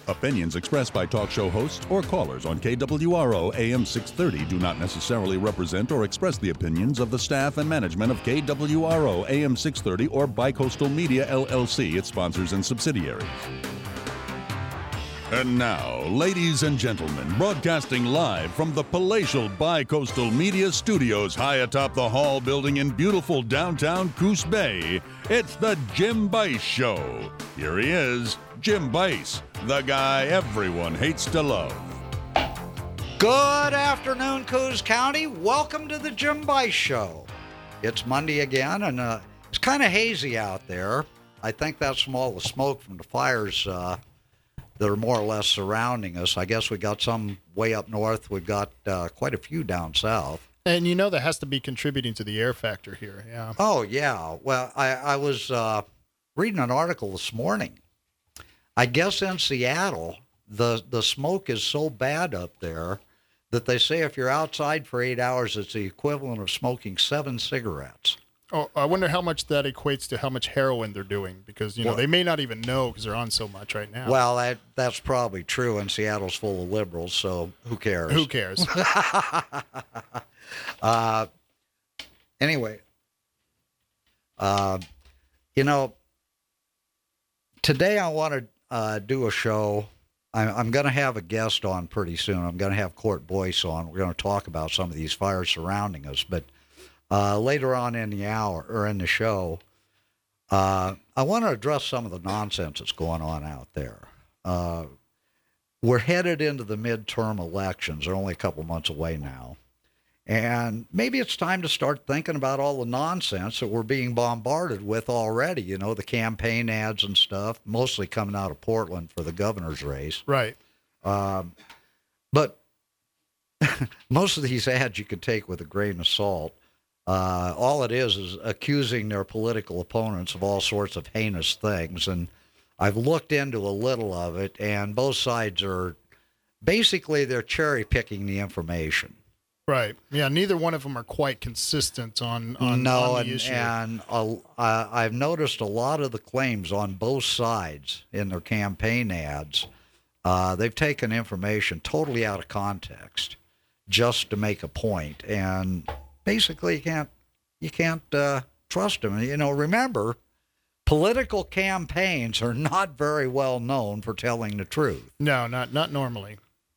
Opinions expressed by talk show hosts or callers on KWRO AM 630 do not necessarily represent or express the opinions of the staff and management of KWRO AM 630 or Bicoastal Media LLC, its sponsors and subsidiaries. And now, ladies and gentlemen, broadcasting live from the palatial Bicoastal Media Studios high atop the Hall building in beautiful downtown Coos Bay, it's the Jim Bice Show. Here he is, Jim Bice, the guy everyone hates to love. Good afternoon, Coos County. Welcome to the Jim Bice Show. It's Monday again, and it's kind of hazy out there. I think that's from all the smoke from the fires that are more or less surrounding us. I guess we got some way up north. We've got quite a few down south. And you know that has to be contributing to the air factor here, yeah. Oh, yeah. Well, I was reading an article this morning. I guess in Seattle, the smoke is so bad up there that they say if you're outside for 8 hours, it's the equivalent of smoking 7 cigarettes. Oh, I wonder how much that equates to how much heroin they're doing, because, you know, they may not even know because they're on so much right now. Well, that's probably true, and Seattle's full of liberals, so who cares? Who cares? Anyway, you know, today I want to do a show. I'm going to have a guest on pretty soon. I'm going to have Court Boyce on. We're going to talk about some of these fires surrounding us, but later on in the hour or in the show, I want to address some of the nonsense that's going on out there. We're headed into the midterm elections. They're only a couple months away now. And maybe it's time to start thinking about all the nonsense that we're being bombarded with already. You know, the campaign ads and stuff, mostly coming out of Portland for the governor's race. Right. But most of these ads you could take with a grain of salt. All it is accusing their political opponents of all sorts of heinous things. And I've looked into a little of it, and both sides are basically they're cherry picking the information. Right. Yeah, neither one of them are quite consistent on the issue. And I've noticed a lot of the claims on both sides in their campaign ads, they've taken information totally out of context just to make a point. And basically, you can't trust them. You know, remember, political campaigns are not very well known for telling the truth. No, not normally.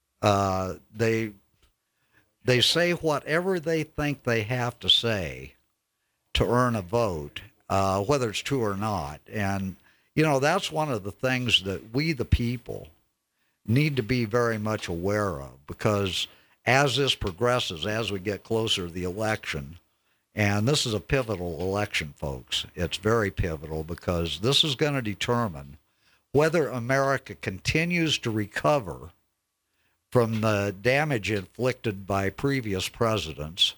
They say whatever they think they have to say to earn a vote, whether it's true or not. And, you know, that's one of the things that we, the people, need to be very much aware of, because as this progresses, as we get closer to the election, and this is a pivotal election, folks. It's very pivotal because this is going to determine whether America continues to recover from the damage inflicted by previous presidents,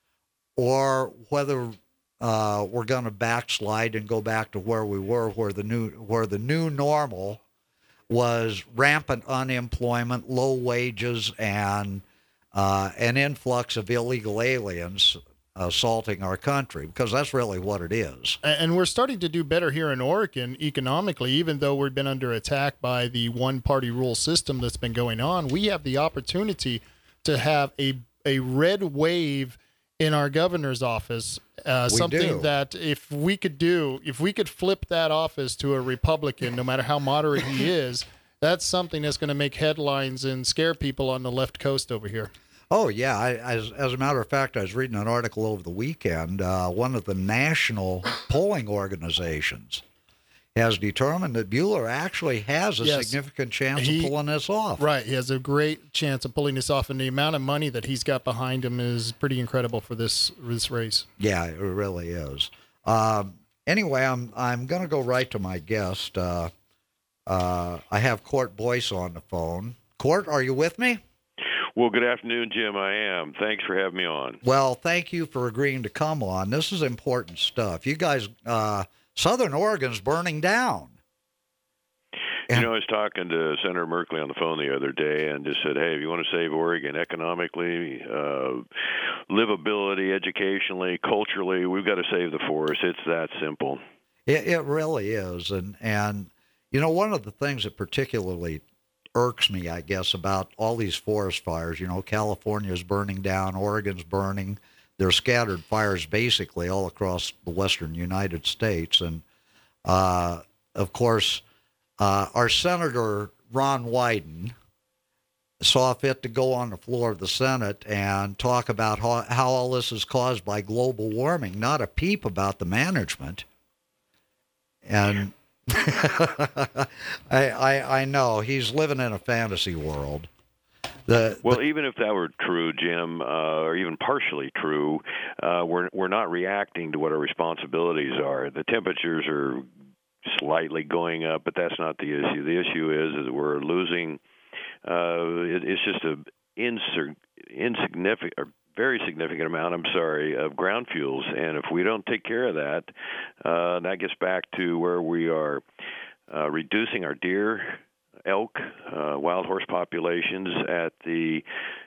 or whether we're going to backslide and go back to where we were, where the new normal was rampant unemployment, low wages, and an influx of illegal aliens assaulting our country, because that's really what it is. And we're starting to do better here in Oregon economically, even though we've been under attack by the one-party rule system that's been going on. We have the opportunity to have a red wave in our governor's office, something that if we could flip that office to a Republican, no matter how moderate he is, that's something that's going to make headlines and scare people on the left coast over here. Oh, yeah. As a matter of fact, I was reading an article over the weekend. One of the national polling organizations has determined that Bueller actually has a significant chance of pulling this off. Right. He has a great chance of pulling this off, and the amount of money that he's got behind him is pretty incredible for this race. Yeah, it really is. Anyway, I'm going to go right to my guest. I have Court Boyce on the phone. Court, are you with me? Well, good afternoon, Jim. I am. Thanks for having me on. Well, thank you for agreeing to come on. This is important stuff. You guys, Southern Oregon's burning down. You know, I was talking to Senator Merkley on the phone the other day and just said, hey, if you want to save Oregon economically, livability, educationally, culturally, we've got to save the forest. It's that simple. It really is. And you know, one of the things that particularly irks me, I guess, about all these forest fires. You know, California's burning down, Oregon's burning. There's scattered fires basically all across the western United States. And, of course, our Senator Ron Wyden saw fit to go on the floor of the Senate and talk about how all this is caused by global warming, not a peep about the management. And I know he's living in a fantasy world. Even if that were true, Jim, or even partially true, we're not reacting to what our responsibilities are. The temperatures are slightly going up, but that's not the issue. The issue is that we're losing. It's just a insignificant, or very significant amount, of ground fuels. And if we don't take care of that, that gets back to where we are reducing our deer, elk, wild horse populations at the,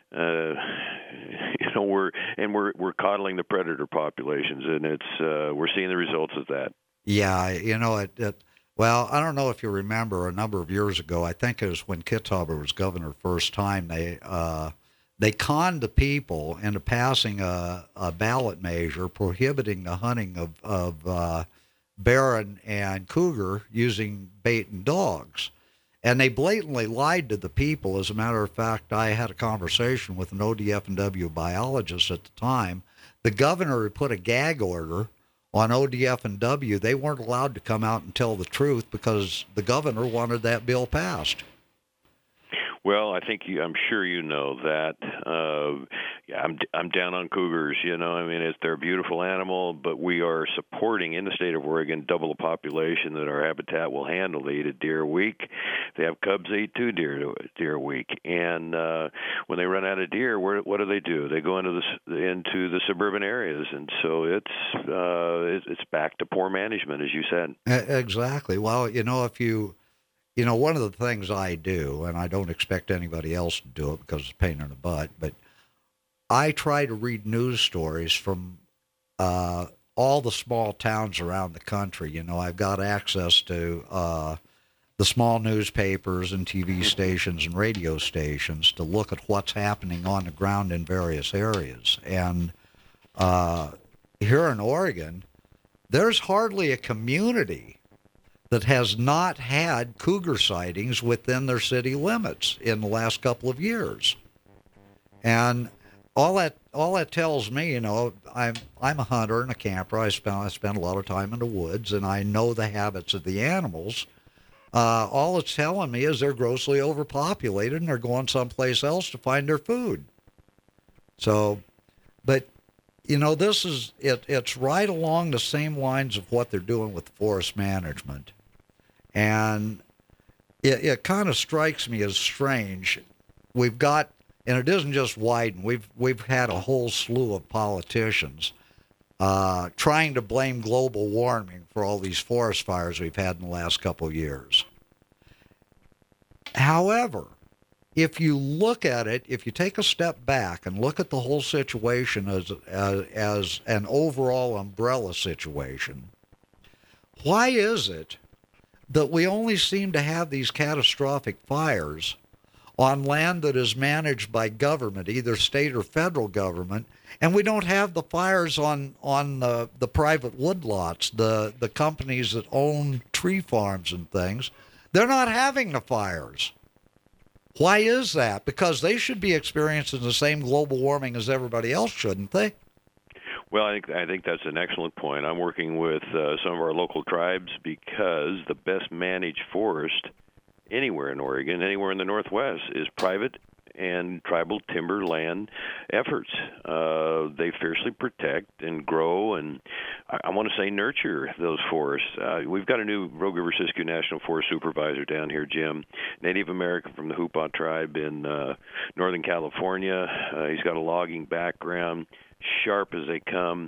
we're coddling the predator populations, and we're seeing the results of that. Yeah, well, I don't know if you remember a number of years ago, I think it was when Kitzhaber was governor first time, they conned the people into passing a ballot measure prohibiting the hunting of bear and cougar using bait and dogs. And they blatantly lied to the people. As a matter of fact, I had a conversation with an ODF&W biologist at the time. The governor had put a gag order on ODF&W. They weren't allowed to come out and tell the truth because the governor wanted that bill passed. Well, I'm sure you know that. I'm down on cougars. They're a beautiful animal, but we are supporting in the state of Oregon double the population that our habitat will handle. They eat a deer a week. If they have cubs, they eat 2 deer a week. And when they run out of deer, what do? They go into the suburban areas, and so it's back to poor management, as you said. Exactly. Well, one of the things I do, and I don't expect anybody else to do it because it's a pain in the butt, but I try to read news stories from all the small towns around the country. I've got access to the small newspapers and TV stations and radio stations to look at what's happening on the ground in various areas. And here in Oregon, there's hardly a community that has not had cougar sightings within their city limits in the last couple of years. And all that tells me, I'm a hunter and a camper. I spend a lot of time in the woods, and I know the habits of the animals. All it's telling me is they're grossly overpopulated and they're going someplace else to find their food. So, but it's right along the same lines of what they're doing with forest management. And it kind of strikes me as strange. We've got, and it isn't just Wyden, we've had a whole slew of politicians trying to blame global warming for all these forest fires we've had in the last couple of years. However, if you look at it, if you take a step back and look at the whole situation as an overall umbrella situation, why is it that we only seem to have these catastrophic fires on land that is managed by government, either state or federal government, and we don't have the fires on the private woodlots, the companies that own tree farms and things? They're not having the fires. Why is that? Because they should be experiencing the same global warming as everybody else, shouldn't they? Well, I think that's an excellent point. I'm working with some of our local tribes because the best managed forest anywhere in Oregon, anywhere in the Northwest, is private and tribal timber land efforts. They fiercely protect and grow and, I want to say, nurture those forests. We've got a new Rogue River Siskiyou National Forest supervisor down here, Jim, Native American from the Hupa tribe in Northern California. He's got a logging background, sharp as they come.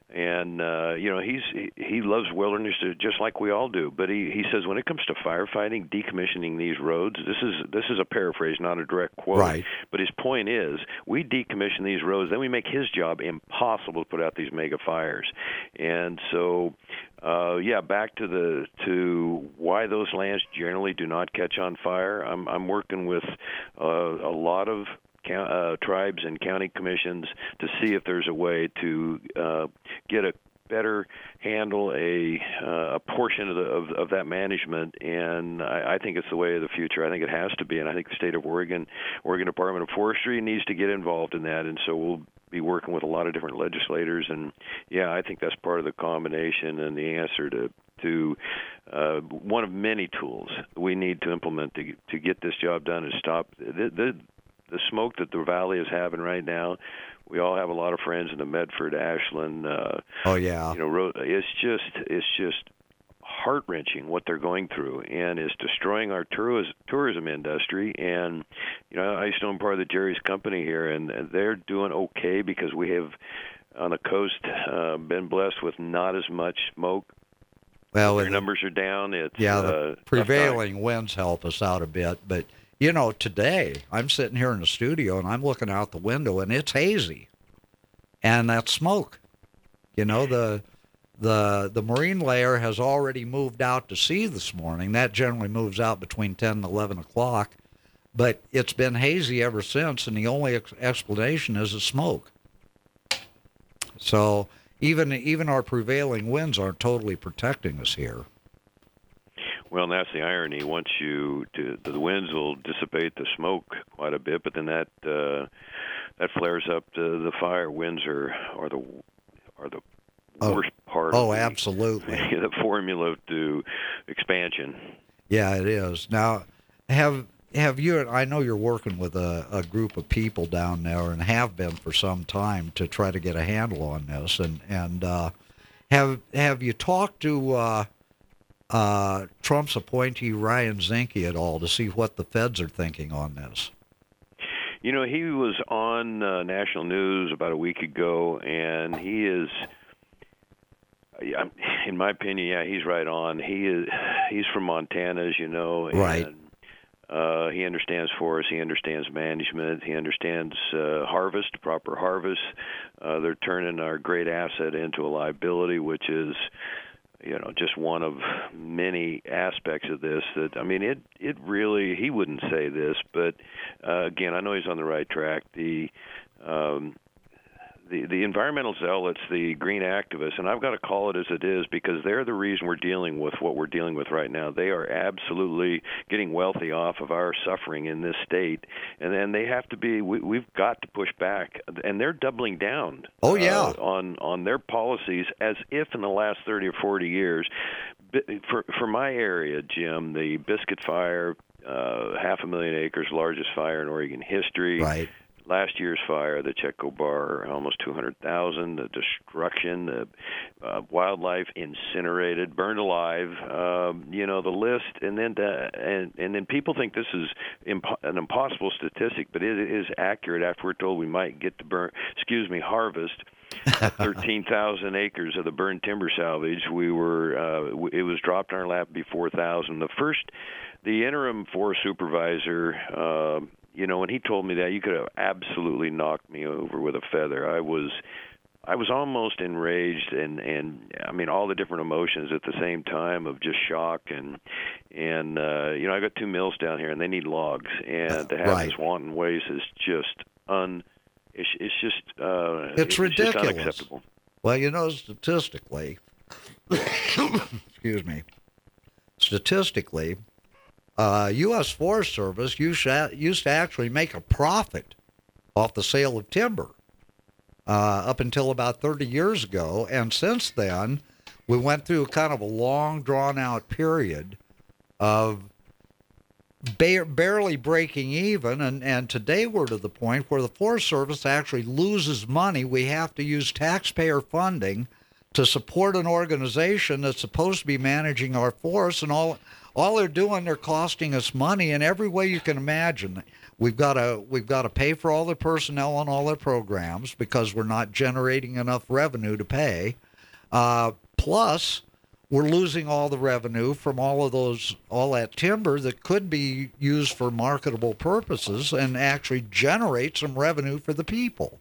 And he loves wilderness just like we all do. But he says when it comes to firefighting, decommissioning these roads, this is a paraphrase, not a direct quote. Right. But his point is, we decommission these roads, then we make his job impossible to put out these mega fires. And so, back to why those lands generally do not catch on fire. I'm working with a lot of tribes and county commissions to see if there's a way to get a better handle a portion of that management, and I think it's the way of the future. I think it has to be, and I think the state of Oregon Department of Forestry needs to get involved in that, and so we'll be working with a lot of different legislators, and I think that's part of the combination and the answer to one of many tools we need to implement to get this job done and stop the smoke that the valley is having right now. We all have a lot of friends in the Medford, Ashland. It's just heart-wrenching what they're going through, and it's destroying our tourism industry. And I used to own part of the Jerry's company here, and they're doing okay because we have on the coast been blessed with not as much smoke. Well, their numbers are down. The prevailing winds help us out a bit, but. Today I'm sitting here in the studio and I'm looking out the window and it's hazy, and that's smoke. The marine layer has already moved out to sea this morning. That generally moves out between 10 and 11 o'clock, but it's been hazy ever since, and the only explanation is the smoke. So even our prevailing winds aren't totally protecting us here. Well, and that's the irony. Once the winds will dissipate the smoke quite a bit, but then that flares up the fire. Winds are the worst part. Oh, absolutely. The formula to expansion. Yeah, it is. Now, have you? I know you're working with a group of people down there, and have been for some time, to try to get a handle on this. And have you talked to Trump's appointee Ryan Zinke at all to see what the feds are thinking on this? He was on national news about a week ago, and he is, in my opinion, he's right on. He's from Montana, as you know, right. And he understands forest, he understands management, he understands proper harvest. They're turning our great asset into a liability, which is just one of many aspects of this it really, he wouldn't say this, but again, I know he's on the right track. The environmental zealots, the green activists, and I've got to call it as it is because they're the reason we're dealing with what we're dealing with right now. They are absolutely getting wealthy off of our suffering in this state, and then they have to be. We've got to push back, and they're doubling down. Oh yeah, on their policies as if in the last 30 or 40 years. For my area, Jim, the Biscuit Fire, 500,000 acres, largest fire in Oregon history. Right. Last year's fire, the Chetco Bar, almost 200,000. The destruction, the wildlife incinerated, burned alive. The list, and then people think this is an impossible statistic, but it is accurate. After we're told we might get to harvest 13,000 acres of the burned timber salvage, it was dropped in our lap, be 4,000. The interim forest supervisor. When he told me that, you could have absolutely knocked me over with a feather. I was almost enraged, and I mean all the different emotions at the same time of just shock and I got 2 mills down here and they need logs, and to have this wanton waste is just it's ridiculous. Just unacceptable. Well, statistically, excuse me, U.S. Forest Service used to actually make a profit off the sale of timber up until about 30 years ago. And since then, we went through kind of a long, drawn-out period of barely breaking even. And today we're to the point where the Forest Service actually loses money. We have to use taxpayer funding to support an organization that's supposed to be managing our forests, and all they're doing, they're costing us money in every way you can imagine. We've got to pay for all their personnel on all their programs because we're not generating enough revenue to pay. Plus, we're losing all the revenue from all that timber that could be used for marketable purposes and actually generate some revenue for the people.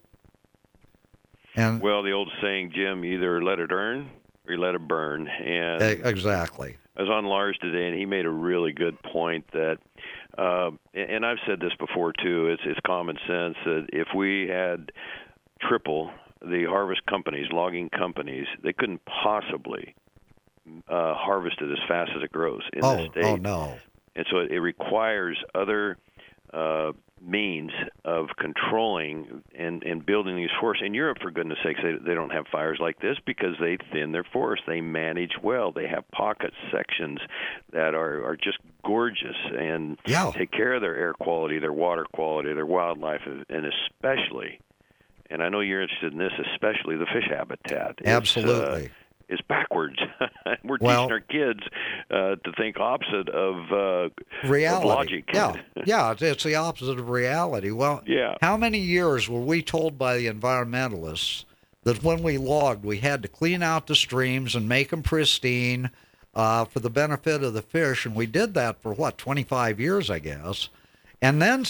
And well, the old saying, Jim, either let it earn or you let it burn. And exactly. I was on Lars today, and he made a really good point that, and I've said this before too. It's common sense that if we had triple the harvest companies, logging companies, they couldn't possibly harvest it as fast as it grows in the state. Oh no! And so it requires other means of controlling and building these forests. In Europe, for goodness sakes, they don't have fires like this because they thin their forests. They manage well. They have pocket sections that are just gorgeous and take care of their air quality, their water quality, their wildlife, and especially, and I know you're interested in this, especially the fish habitat. Absolutely. It's backwards. We're teaching our kids to think opposite of reality. Of logic. Yeah, it's the opposite of reality. Well, how many years were we told by the environmentalists that when we logged, we had to clean out the streams and make them pristine for the benefit of the fish? And we did that for, 25 years, I guess. And then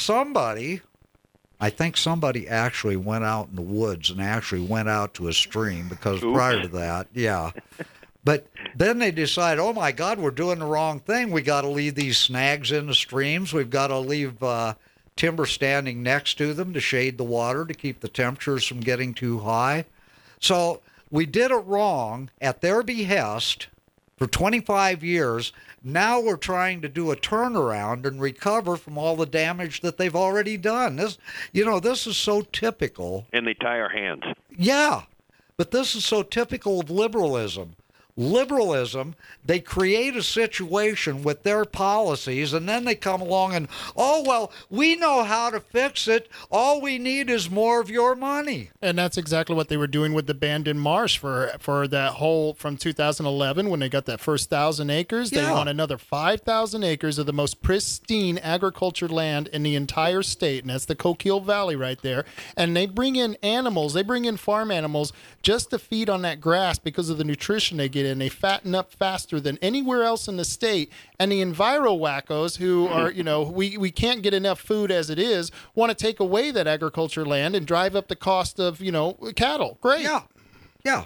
I think somebody actually went out in the woods and actually went out to a stream because prior to that, But then they decide, oh, my God, we're doing the wrong thing. We got to leave these snags in the streams. We've got to leave timber standing next to them to shade the water to keep the temperatures from getting too high. So we did it wrong at their behest for 25 years. Now we're trying to do a turnaround and recover from all the damage that they've already done. This is so typical. And they tie our hands. Yeah, but this is so typical of liberalism. Liberalism, they create a situation with their policies, and then they come along and, we know how to fix it. All we need is more of your money. And that's exactly what they were doing with the Bandon Marsh for that whole, from 2011 when they got that first 1,000 acres. They want another 5,000 acres of the most pristine agriculture land in the entire state, and that's the Coquille Valley right there. And they bring in animals, they bring in farm animals just to feed on that grass because of the nutrition they get in. They fatten up faster than anywhere else in the state. And the enviro wackos who are, we can't get enough food as it is, want to take away that agriculture land and drive up the cost of, cattle. Great. Yeah.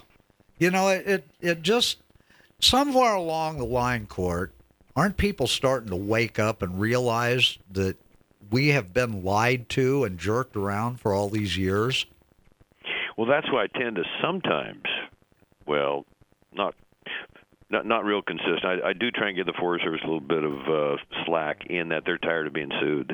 It just, somewhere along the line, Court, aren't people starting to wake up and realize that we have been lied to and jerked around for all these years? Well, that's why I tend to sometimes, not real consistent. I do try and give the Forest Service a little bit of slack in that they're tired of being sued.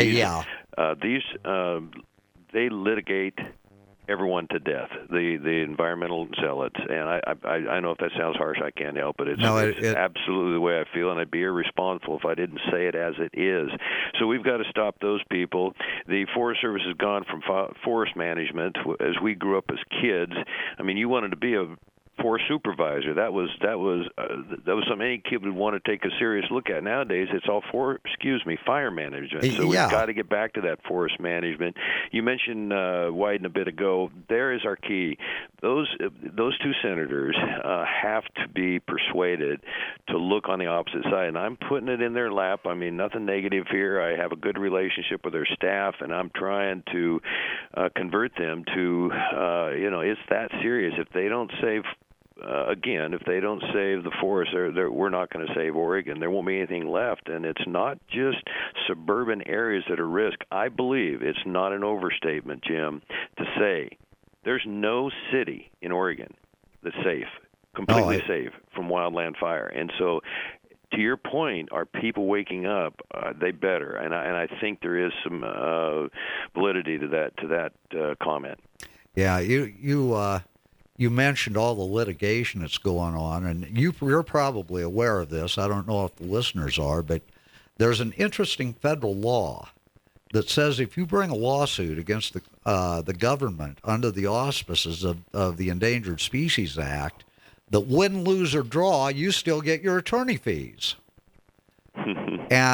They litigate everyone to death. The environmental zealots, and I know if that sounds harsh, I can't help it. It's absolutely the way I feel, and I'd be irresponsible if I didn't say it as it is. So we've got to stop those people. The Forest Service has gone from forest management as we grew up as kids. I mean, you wanted to be a forest supervisor. That was something any kid would want to take a serious look at. Nowadays, it's all fire management. So we've got to get back to that forest management. You mentioned Wyden a bit ago. There is our key. Those two senators have to be persuaded to look on the opposite side, and I'm putting it in their lap. I mean, nothing negative here. I have a good relationship with their staff, and I'm trying to convert them to, it's that serious. If they don't save if they don't save the forest, we're not going to save Oregon. There won't be anything left, and it's not just suburban areas that are at risk. I believe it's not an overstatement, Jim, to say there's no city in Oregon that's safe, completely safe from wildland fire. And so, to your point, are people waking up? They better, and I think there is some validity to that comment. Yeah, you mentioned all the litigation that's going on, and you're probably aware of this. I don't know if the listeners are, but there's an interesting federal law that says if you bring a lawsuit against the government under the auspices of the Endangered Species Act, that win, lose, or draw, you still get your attorney fees. And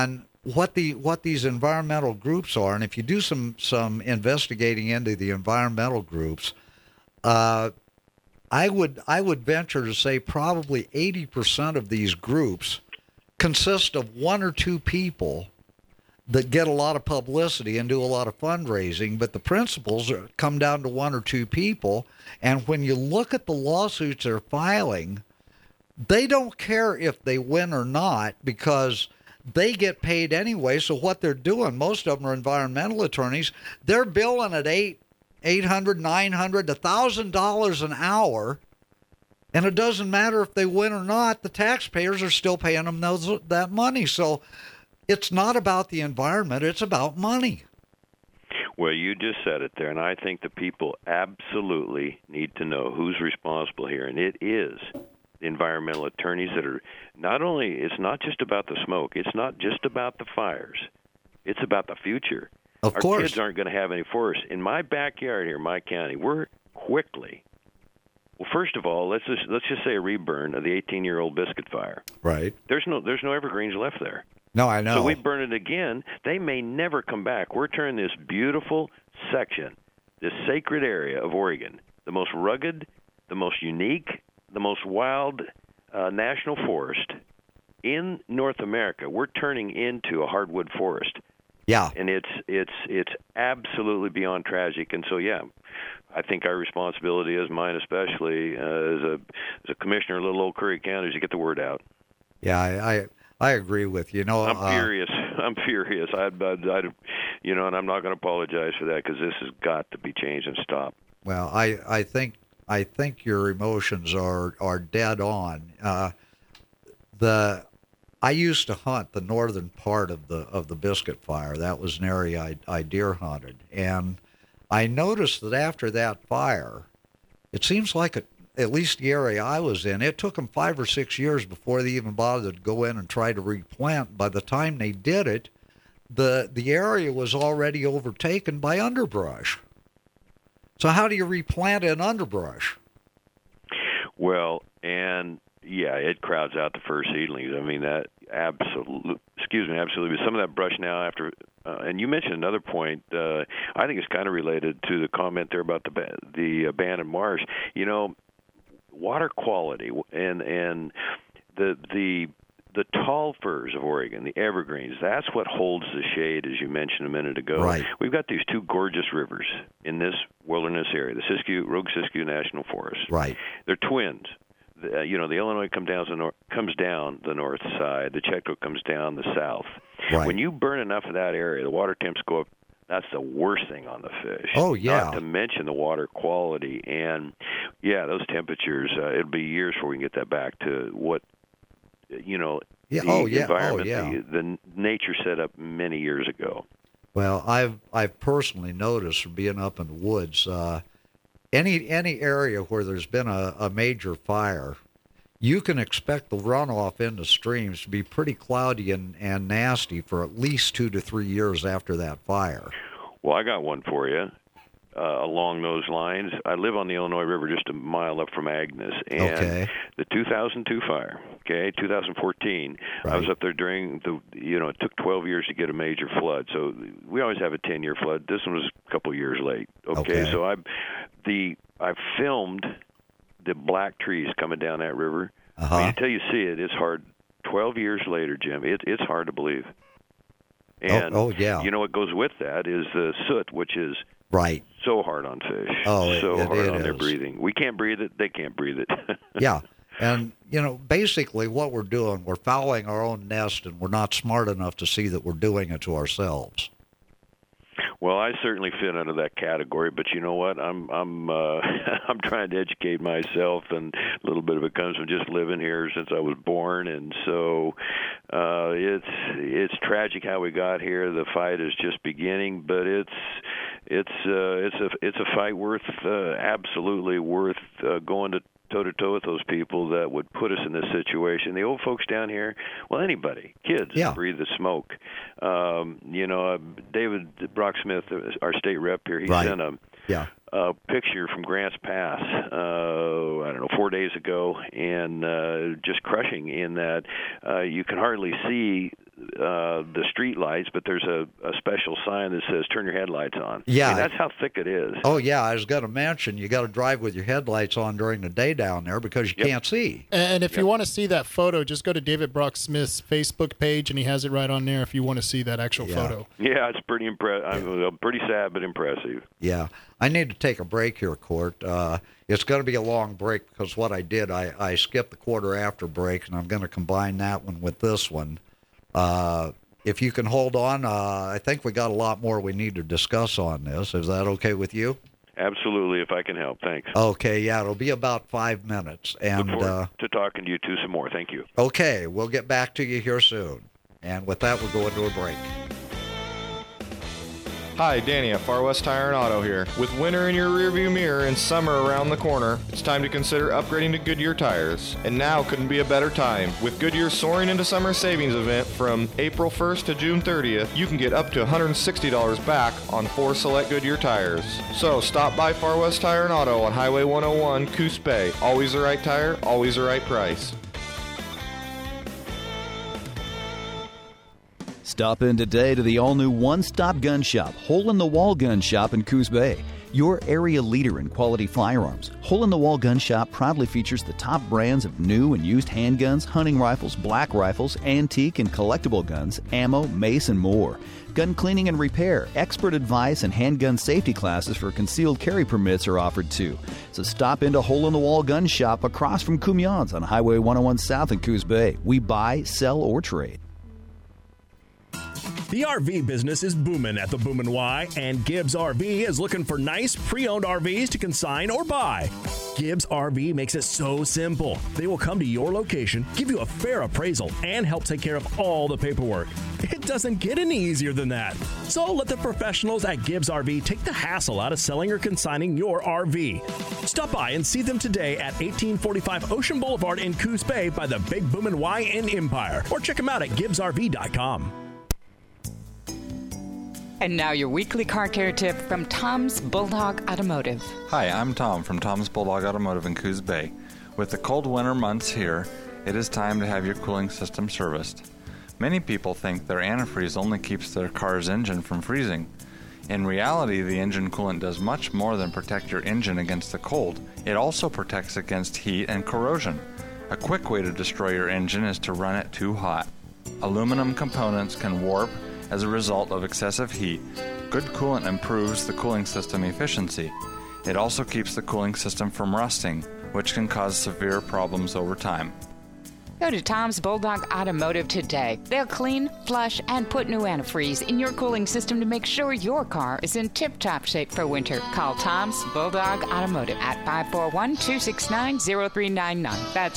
what these environmental groups are, and if you do some investigating into the environmental groups, I would venture to say probably 80% of these groups consist of one or two people that get a lot of publicity and do a lot of fundraising, but the principles come down to one or two people. And when you look at the lawsuits they're filing, they don't care if they win or not because they get paid anyway. So what they're doing, most of them are environmental attorneys, they're billing at $800, $900, $1,000 an hour. And it doesn't matter if they win or not, the taxpayers are still paying them that money. So it's not about the environment, it's about money. Well, you just said it there, and I think the people absolutely need to know who's responsible here, and it is the environmental attorneys that are not only, it's not just about the smoke, it's not just about the fires, it's about the future. Of Our course. kids aren't going to have any forests. In my backyard here, my county, we're quickly, well, first of all, let's just say a reburn of the 18-year-old Biscuit Fire. Right. There's no evergreens left there. No, I know. So we burn it again. They may never come back. We're turning this beautiful section, this sacred area of Oregon, the most rugged, the most unique, the most wild national forest in North America. We're turning into a hardwood forest. Yeah. And it's absolutely beyond tragic. And so, yeah, I think our responsibility is mine, especially as a commissioner of little old Curry County, is to get the word out. Yeah, I agree with you. I'm furious. I'm furious. I'd, and I'm not going to apologize for that because this has got to be changed and stopped. Well, I think your emotions are dead on. I used to hunt the northern part of the Biscuit Fire. That was an area I deer hunted, and I noticed that after that fire, it seems like at least the area I was in, it took them 5 or 6 years before they even bothered to go in and try to replant. By the time they did it, the area was already overtaken by underbrush. So how do you replant in underbrush? Well, and yeah, it crowds out the first seedlings. I mean, that absolutely. Some of that brush now after, and you mentioned another point. I think it's kind of related to the comment there about the abandoned marsh. You know, water quality and the tall firs of Oregon, the evergreens, that's what holds the shade, as you mentioned a minute ago. Right. We've got these two gorgeous rivers in this wilderness area, the Rogue Siskiyou National Forest. Right. They're twins. The Illinois comes down the north side. The Chetco comes down the south. Right. When you burn enough of that area, the water temps go up. That's the worst thing on the fish. Oh, yeah. Not to mention the water quality. And, yeah, those temperatures, it'll be years before we can get that back to what, the environment, the nature set up many years ago. Well, I've personally noticed from being up in the woods, any area where there's been a major fire, you can expect the runoff into streams to be pretty cloudy and nasty for at least 2 to 3 years after that fire. Well, I got one for you along those lines. I live on the Illinois River just a mile up from Agnes. And the 2002 fire, 2014, right. I was up there during it took 12 years to get a major flood. So we always have a 10-year flood. This one was a couple of years late. Okay. So I filmed the black trees coming down that river. I mean, until you see it, it's hard. 12 years later, Jim, it's hard to believe. And you know what goes with that is the soot, which is right. So hard on fish. So hard on their breathing. We can't breathe it. They can't breathe it. Yeah. And, basically what we're doing, we're fouling our own nest, and we're not smart enough to see that we're doing it to ourselves. Well, I certainly fit under that category, but you know what? I'm I'm trying to educate myself, and a little bit of it comes from just living here since I was born, and so it's tragic how we got here. The fight is just beginning, but it's a fight absolutely worth going to toe-to-toe with those people that would put us in this situation. The old folks down here, well, anybody, kids, breathe the smoke. David Brock Smith, our state rep here, he sent a picture from Grants Pass, 4 days ago, and just crushing in that you can hardly see the street lights, but there's a special sign that says "Turn your headlights on." Yeah, I mean, that's how thick it is. Oh yeah, I was going to mention you got to drive with your headlights on during the day down there because you can't see. And if you want to see that photo, just go to David Brock Smith's Facebook page, and he has it right on there. If you want to see that actual photo. Yeah, it's pretty impressive. Pretty sad, but impressive. Yeah, I need to take a break here, Court. It's going to be a long break because what I did, I skipped the quarter after break, and I'm going to combine that one with this one. If you can hold on, I think we got a lot more we need to discuss on this. Is that okay with you? Absolutely, if I can help. Thanks. Okay, yeah, it'll be about 5 minutes. And look forward to talking to you too some more. Thank you. Okay, we'll get back to you here soon. And with that, we'll go into a break. Hi, Danny at Far West Tire and Auto here. With winter in your rearview mirror and summer around the corner, it's time to consider upgrading to Goodyear tires. And now couldn't be a better time. With Goodyear's Soaring into Summer Savings event from April 1st to June 30th, you can get up to $160 back on 4 select Goodyear tires. So stop by Far West Tire and Auto on Highway 101, Coos Bay. Always the right tire, always the right price. Stop in today to the all-new one-stop gun shop, Hole in the Wall Gun Shop in Coos Bay. Your area leader in quality firearms, Hole in the Wall Gun Shop proudly features the top brands of new and used handguns, hunting rifles, black rifles, antique and collectible guns, ammo, mace, and more. Gun cleaning and repair, expert advice, and handgun safety classes for concealed carry permits are offered too. So stop into Hole in the Wall Gun Shop across from Cumion's on Highway 101 South in Coos Bay. We buy, sell, or trade. The RV business is booming at the Boomin' Y, and Gibbs RV is looking for nice pre-owned RVs to consign or buy. Gibbs RV makes it so simple. They will come to your location, give you a fair appraisal, and help take care of all the paperwork. It doesn't get any easier than that. So let the professionals at Gibbs RV take the hassle out of selling or consigning your RV. Stop by and see them today at 1845 Ocean Boulevard in Coos Bay by the Big Boomin' Y in Empire, or check them out at gibbsrv.com. And now your weekly car care tip from Tom's Bulldog Automotive. Hi, I'm Tom from Tom's Bulldog Automotive in Coos Bay. With the cold winter months here, it is time to have your cooling system serviced. Many people think their antifreeze only keeps their car's engine from freezing. In reality, the engine coolant does much more than protect your engine against the cold. It also protects against heat and corrosion. A quick way to destroy your engine is to run it too hot. Aluminum components can warp as a result of excessive heat. Good coolant improves the cooling system efficiency. It also keeps the cooling system from rusting, which can cause severe problems over time. Go to Tom's Bulldog Automotive today. They'll clean, flush, and put new antifreeze in your cooling system to make sure your car is in tip-top shape for winter. Call Tom's Bulldog Automotive at 541-269-0399. That's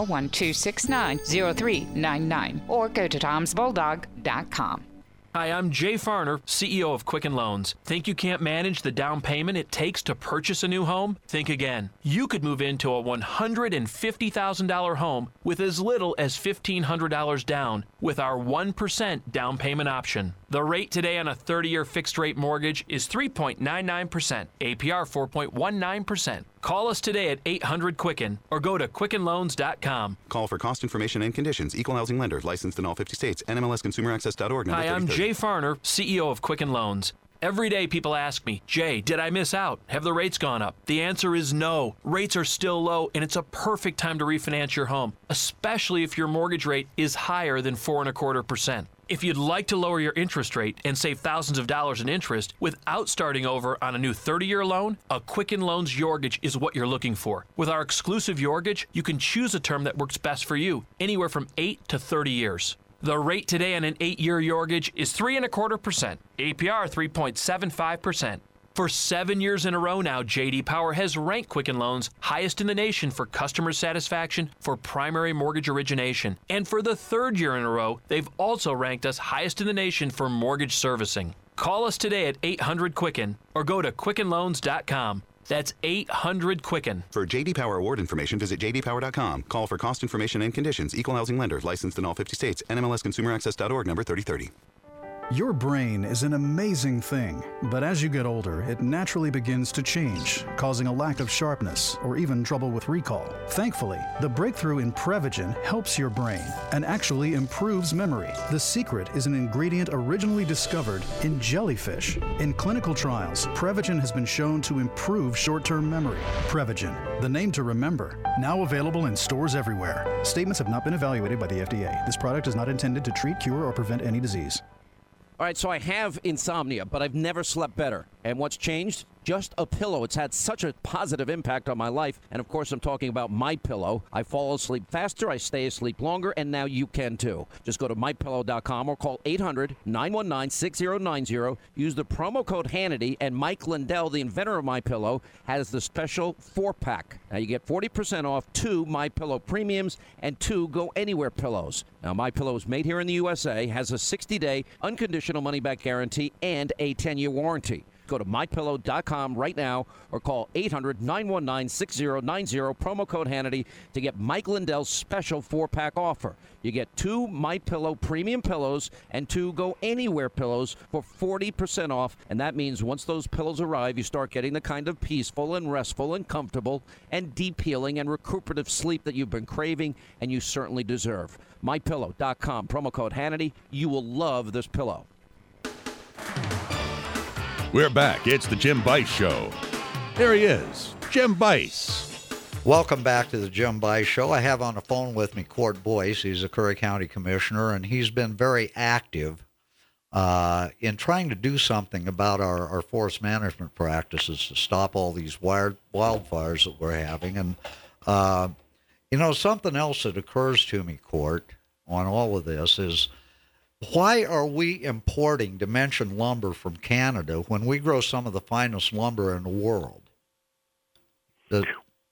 541-269-0399. Or go to tomsbulldog.com. Hi, I'm Jay Farner, CEO of Quicken Loans. Think you can't manage the down payment it takes to purchase a new home? Think again. You could move into a $150,000 home with as little as $1,500 down with our 1% down payment option. The rate today on a 30-year fixed-rate mortgage is 3.99%, APR 4.19%. Call us today at 800-QUICKEN or go to QuickenLoans.com. Call for cost information and conditions. Equal housing lender. Licensed in all 50 states. NMLSConsumerAccess.org. Hi, I'm Jay Farner, CEO of Quicken Loans. Every day people ask me, Jay, did I miss out? Have the rates gone up? The answer is no. Rates are still low, and it's a perfect time to refinance your home, especially if your mortgage rate is higher than 4.25%. If you'd like to lower your interest rate and save thousands of dollars in interest without starting over on a new 30-year loan, a Quicken Loans Yorgage is what you're looking for. With our exclusive Yorgage, you can choose a term that works best for you, anywhere from 8 to 30 years. The rate today on an 8-year Yorgage is 3.25%, APR 3.75%. For 7 years in a row now, J.D. Power has ranked Quicken Loans highest in the nation for customer satisfaction for primary mortgage origination. And for the 3rd year in a row, they've also ranked us highest in the nation for mortgage servicing. Call us today at 800-QUICKEN or go to QuickenLoans.com. That's 800-QUICKEN. For J.D. Power award information, visit jdpower.com. Call for cost information and conditions. Equal housing lender. Licensed in all 50 states. NMLSConsumerAccess.org. Number 3030. Your brain is an amazing thing, but as you get older, it naturally begins to change, causing a lack of sharpness or even trouble with recall. Thankfully, the breakthrough in Prevagen helps your brain and actually improves memory. The secret is an ingredient originally discovered in jellyfish. In clinical trials, Prevagen has been shown to improve short-term memory. Prevagen, the name to remember, now available in stores everywhere. Statements have not been evaluated by the FDA. This product is not intended to treat, cure, or prevent any disease. All right, so I have insomnia, but I've never slept better. And what's changed? Just a pillow. It's had such a positive impact on my life. And of course, I'm talking about MyPillow. I fall asleep faster, I stay asleep longer, and now you can too. Just go to mypillow.com or call 800-919-6090. Use the promo code Hannity, and Mike Lindell, the inventor of MyPillow, has the special 4-pack. Now you get 40% off 2 MyPillow premiums and 2 Go Anywhere pillows. Now MyPillow is made here in the USA, has a 60-day unconditional money-back guarantee and a 10-year warranty. Go to mypillow.com right now or call 800-919-6090, promo code Hannity, to get Mike Lindell's special 4-pack offer. You get 2 MyPillow premium pillows and 2 Go Anywhere pillows for 40% off, and that means once those pillows arrive, you start getting the kind of peaceful and restful and comfortable and deep healing and recuperative sleep that you've been craving and you certainly deserve. MyPillow.com, promo code Hannity. You will love this pillow. We're back. It's the Jim Bice Show. There he is, Jim Bice. Welcome back to the Jim Bice Show. I have on the phone with me Court Boyce. He's a Curry County Commissioner, and he's been very active in trying to do something about our forest management practices to stop all these wildfires that we're having. And, something else that occurs to me, Court, on all of this is, why are we importing dimension lumber from Canada when we grow some of the finest lumber in the world? Does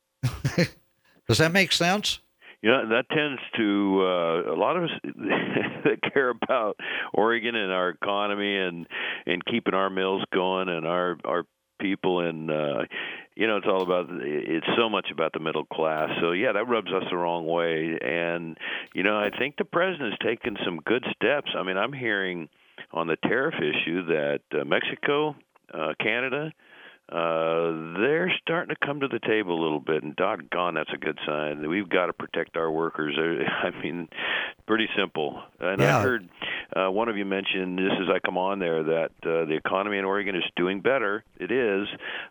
that make sense? Yeah, that tends to a lot of us that care about Oregon and our economy and keeping our mills going and our people, and it's all about, it's so much about the middle class. So yeah, that rubs us the wrong way. And I think the president's taken some good steps. I mean, I'm hearing on the tariff issue that Mexico, Canada, they're starting to come to the table a little bit, and doggone, that's a good sign. We've got to protect our workers. I mean, pretty simple. And yeah. I heard one of you mention, just as I come on there, that the economy in Oregon is doing better. It is,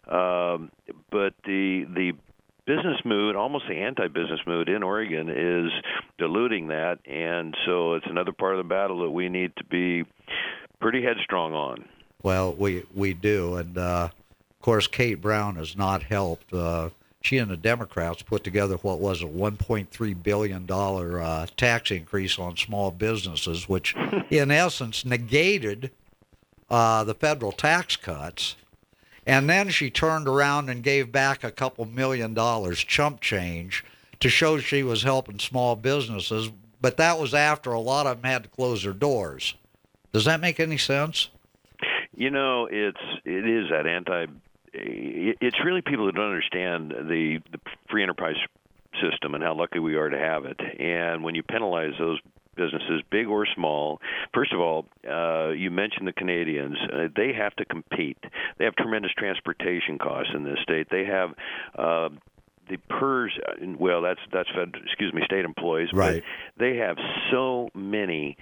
but the business mood, almost the anti-business mood in Oregon, is diluting that, and so it's another part of the battle that we need to be pretty headstrong on. Well, we do, and of course, Kate Brown has not helped. She and the Democrats put together what was a $1.3 billion tax increase on small businesses, which in essence negated the federal tax cuts. And then she turned around and gave back a couple $1 million chump change to show she was helping small businesses. But that was after a lot of them had to close their doors. Does that make any sense? It is that it's really people who don't understand the free enterprise system and how lucky we are to have it. And when you penalize those businesses, big or small, first of all, you mentioned the Canadians. They have to compete. They have tremendous transportation costs in this state. They have the PERS, well, that's state employees, right? But they have so many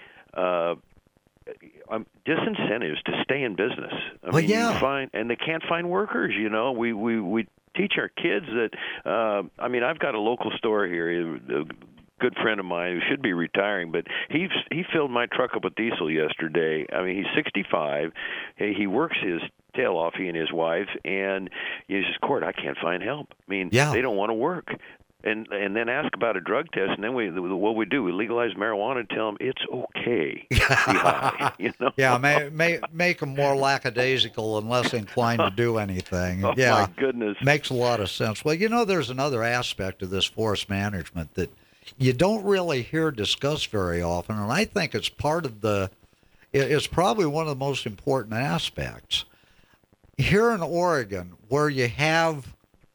disincentives to stay in business. I mean, yeah. And they can't find workers. We teach our kids that. I've got a local store here. A good friend of mine who should be retiring, but he filled my truck up with diesel yesterday. I mean, he's 65. He works his tail off, he and his wife, and he says, "Court, I can't find help. I mean, they don't want to work." And then ask about a drug test, and then we legalize marijuana and tell them it's okay to be high, Yeah, make them more lackadaisical and less inclined to do anything. Oh, yeah, my goodness. Makes a lot of sense. Well, there's another aspect of this forest management that you don't really hear discussed very often, and I think it's it's probably one of the most important aspects. Here in Oregon, where you have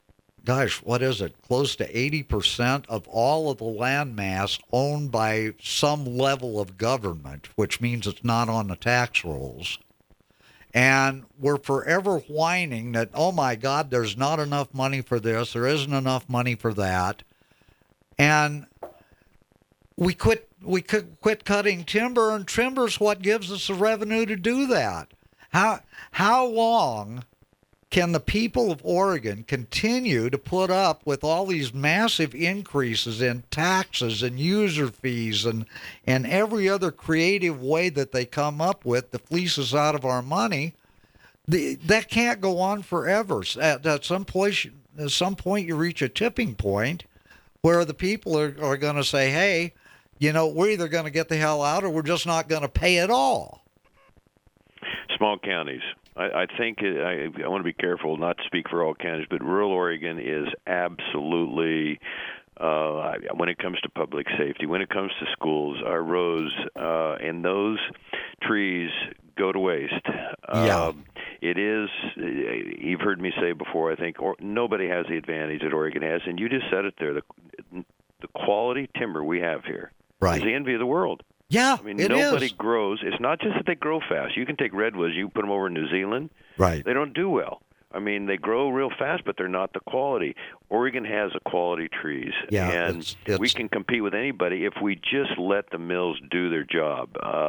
gosh, what is it? Close to 80% of all of the land mass owned by some level of government, which means it's not on the tax rolls. And we're forever whining that, oh my God, there's not enough money for this, there isn't enough money for that. And we quit cutting timber, and timber's what gives us the revenue to do that. How long can the people of Oregon continue to put up with all these massive increases in taxes and user fees and every other creative way that they come up with to fleece us out of our money? That can't go on forever. At some point you reach a tipping point where the people are going to say, hey, we're either going to get the hell out or we're just not going to pay at all. Small counties. I think I want to be careful not to speak for all counties, but rural Oregon is absolutely, when it comes to public safety, when it comes to schools, our roads, and those trees go to waste. Yeah. It is, you've heard me say before, I think nobody has the advantage that Oregon has, and you just said it there, the quality timber we have here is the envy of the world. Yeah, I mean, nobody grows. It's not just that they grow fast. You can take redwoods, you put them over in New Zealand. Right. They don't do well. I mean, they grow real fast, but they're not the quality. Oregon has a quality trees, and we can compete with anybody if we just let the mills do their job.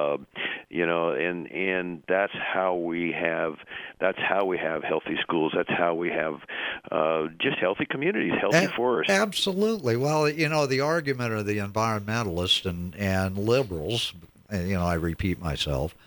And that's how we have healthy schools. That's how we have just healthy communities, healthy forests. Absolutely. Well, the argument of the environmentalists and liberals, I repeat myself.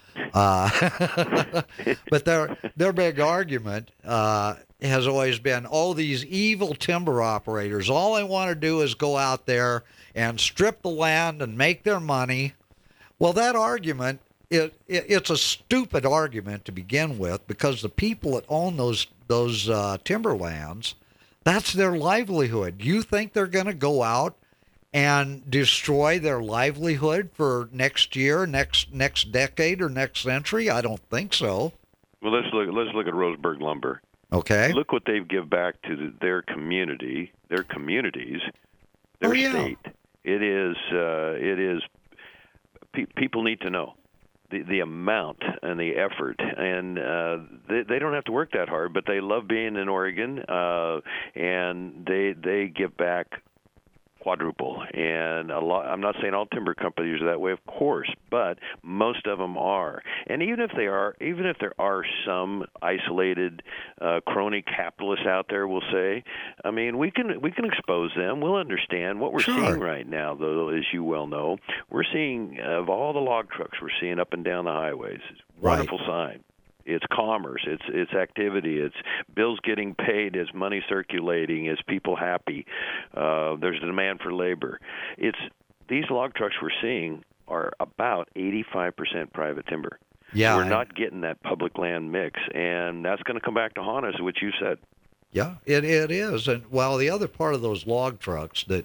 But their big argument has always been, these evil timber operators, all they want to do is go out there and strip the land and make their money. Well, that argument, it's a stupid argument to begin with, because the people that own those timberlands, that's their livelihood. You think they're going to go out and destroy their livelihood for next year, next decade, or next century? I don't think so. Well, let's look at Roseburg Lumber. Okay. Look what they've give back to their community, their communities, their state. It is. People need to know the amount and the effort, and they don't have to work that hard, but they love being in Oregon, and they give back quadruple. And a lot. I'm not saying all timber companies are that way, of course, but most of them are. And even if there are some isolated crony capitalists out there, we'll say, I mean, we can expose them. We'll understand what we're seeing right now, though, as you well know. We're seeing, of all the log trucks we're seeing up and down the highways, wonderful sign. It's commerce, it's activity, it's bills getting paid, it's money circulating, it's people happy. There's a demand for labor. These log trucks we're seeing are about 85% private timber. Yeah, we're not getting that public land mix, and that's going to come back to haunt us, which you said. Yeah, it is. And the other part of those log trucks that,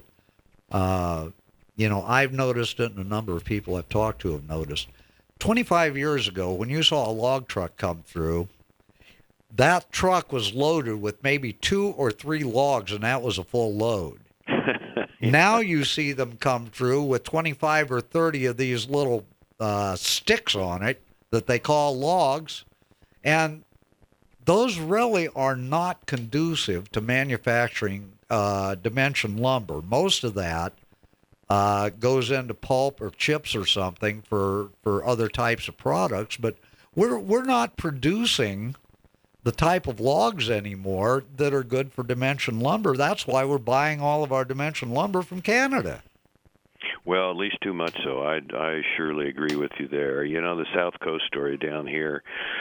I've noticed it, and a number of people I've talked to have noticed. 25 years ago, when you saw a log truck come through, that truck was loaded with maybe 2 or 3 logs, and that was a full load. Now you see them come through with 25 or 30 of these little sticks on it that they call logs, and those really are not conducive to manufacturing dimension lumber. Most of that goes into pulp or chips or something for other types of products, but we're not producing the type of logs anymore that are good for dimension lumber. That's why we're buying all of our dimension lumber from Canada. Well, at least too much so. I surely agree with you there. The South Coast story down here,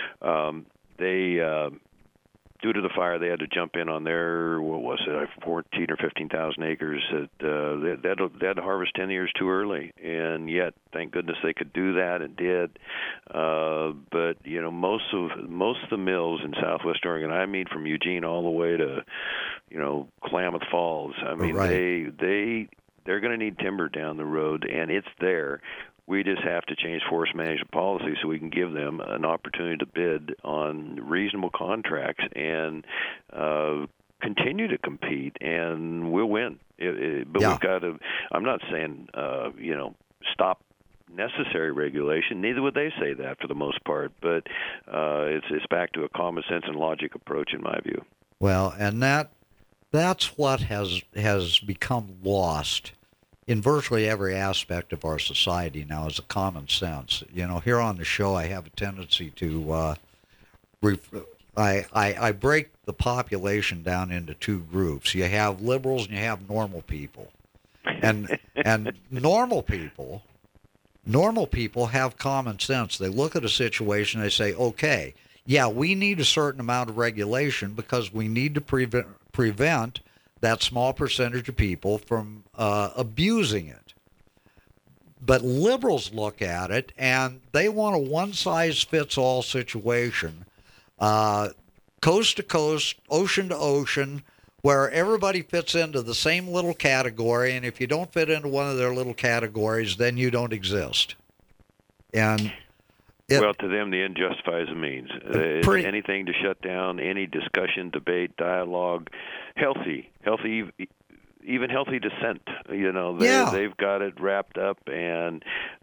they due to the fire, they had to jump in on their, 14 or 15,000 acres. They had to harvest 10 years too early, and yet, thank goodness they could do that and did. But most of the mills in Southwest Oregon, I mean, from Eugene all the way to, Klamath Falls. I mean, they're going to need timber down the road, and it's there. We just have to change forest management policy so we can give them an opportunity to bid on reasonable contracts and continue to compete, and we'll win. But we've got to. I'm not saying stop necessary regulation. Neither would they say that for the most part. But it's back to a common sense and logic approach, in my view. Well, and that's what has become lost in virtually every aspect of our society now, is a common sense. Here on the show, I have a tendency to I break the population down into two groups. You have liberals and you have normal people, and normal people have common sense. They look at a situation, they say, okay, yeah, we need a certain amount of regulation because we need to prevent that small percentage of people from abusing it. But liberals look at it and they want a one-size-fits-all situation, coast to coast, ocean to ocean, where everybody fits into the same little category, and if you don't fit into one of their little categories, then you don't exist. And well, to them, the end justifies the means. Anything to shut down any discussion, debate, dialogue, healthy, even healthy dissent. They've got it wrapped up, and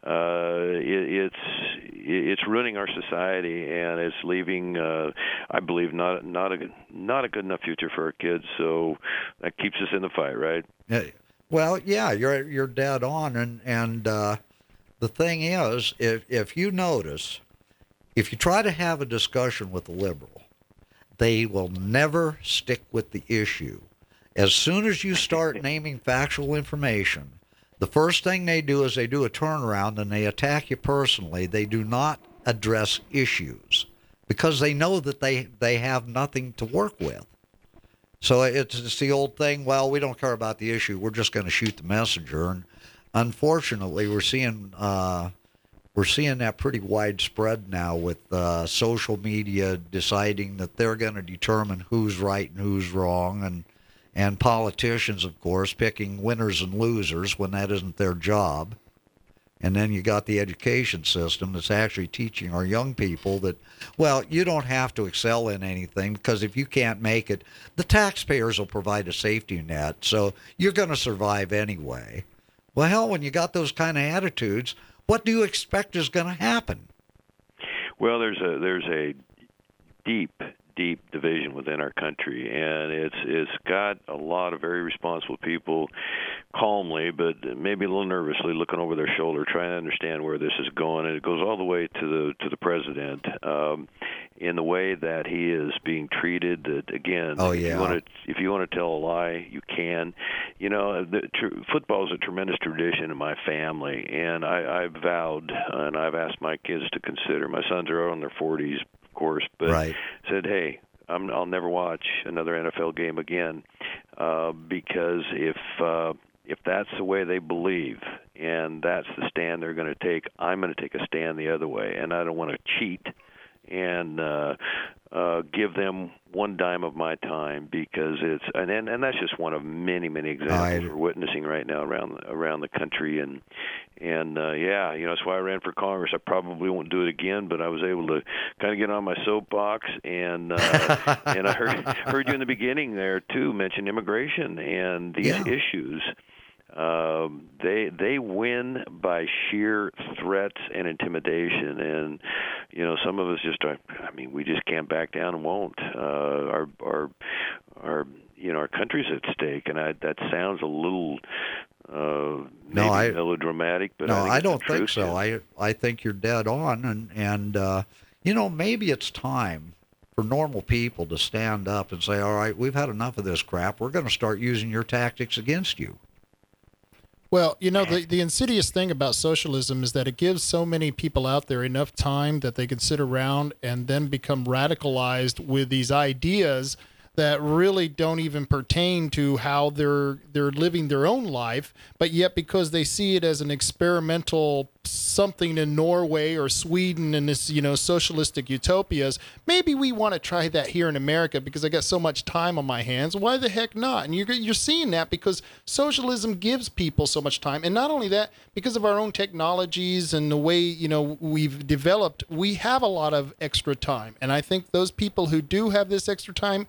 it's ruining our society, and it's leaving, I believe, not a good enough future for our kids. So that keeps us in the fight, right? Well, yeah, you're dead on, and the thing is, if you notice, if you try to have a discussion with a liberal, they will never stick with the issue. As soon as you start naming factual information, the first thing they do is they do a turnaround and they attack you personally. They do not address issues because they know that they have nothing to work with. So it's the old thing, well, we don't care about the issue. We're just going to shoot the messenger. And unfortunately, we're seeing that pretty widespread now with social media deciding that they're going to determine who's right and who's wrong, and politicians, of course, picking winners and losers when that isn't their job. And then you got the education system that's actually teaching our young people that, well, you don't have to excel in anything because if you can't make it, the taxpayers will provide a safety net, so you're going to survive anyway. Well, hell, when you got those kind of attitudes, what do you expect is going to happen? Well, there's a deep division within our country, and it's got a lot of very responsible people calmly, but maybe a little nervously looking over their shoulder, trying to understand where this is going. And it goes all the way to the president in the way that he is being treated. That again, if you want to tell a lie, you can. Football is a tremendous tradition in my family, and I've vowed and I've asked my kids to consider. My sons are out in their 40s. Course, but said, hey, I'll never watch another NFL game again because if that's the way they believe and that's the stand they're going to take, I'm going to take a stand the other way, and I don't want to cheat and give them one dime of my time because it's and that's just one of many examples we're witnessing right now around the country and that's why I ran for Congress. I probably won't do it again, but I was able to kind of get on my soapbox and I heard you in the beginning there too mention immigration and these issues. They win by sheer threats and intimidation, and some of us we just can't back down and won't. Our country's at stake, and that sounds a little melodramatic, but I don't think so. I think you're dead on, and maybe it's time for normal people to stand up and say, all right, we've had enough of this crap. We're going to start using your tactics against you. Well, the insidious thing about socialism is that it gives so many people out there enough time that they can sit around and then become radicalized with these ideas that really don't even pertain to how they're living their own life, but yet because they see it as an experimental something in Norway or Sweden and this, socialistic utopias, maybe we want to try that here in America because I got so much time on my hands. Why the heck not? And you're seeing that because socialism gives people so much time. And not only that, because of our own technologies and the way, we've developed, we have a lot of extra time. And I think those people who do have this extra time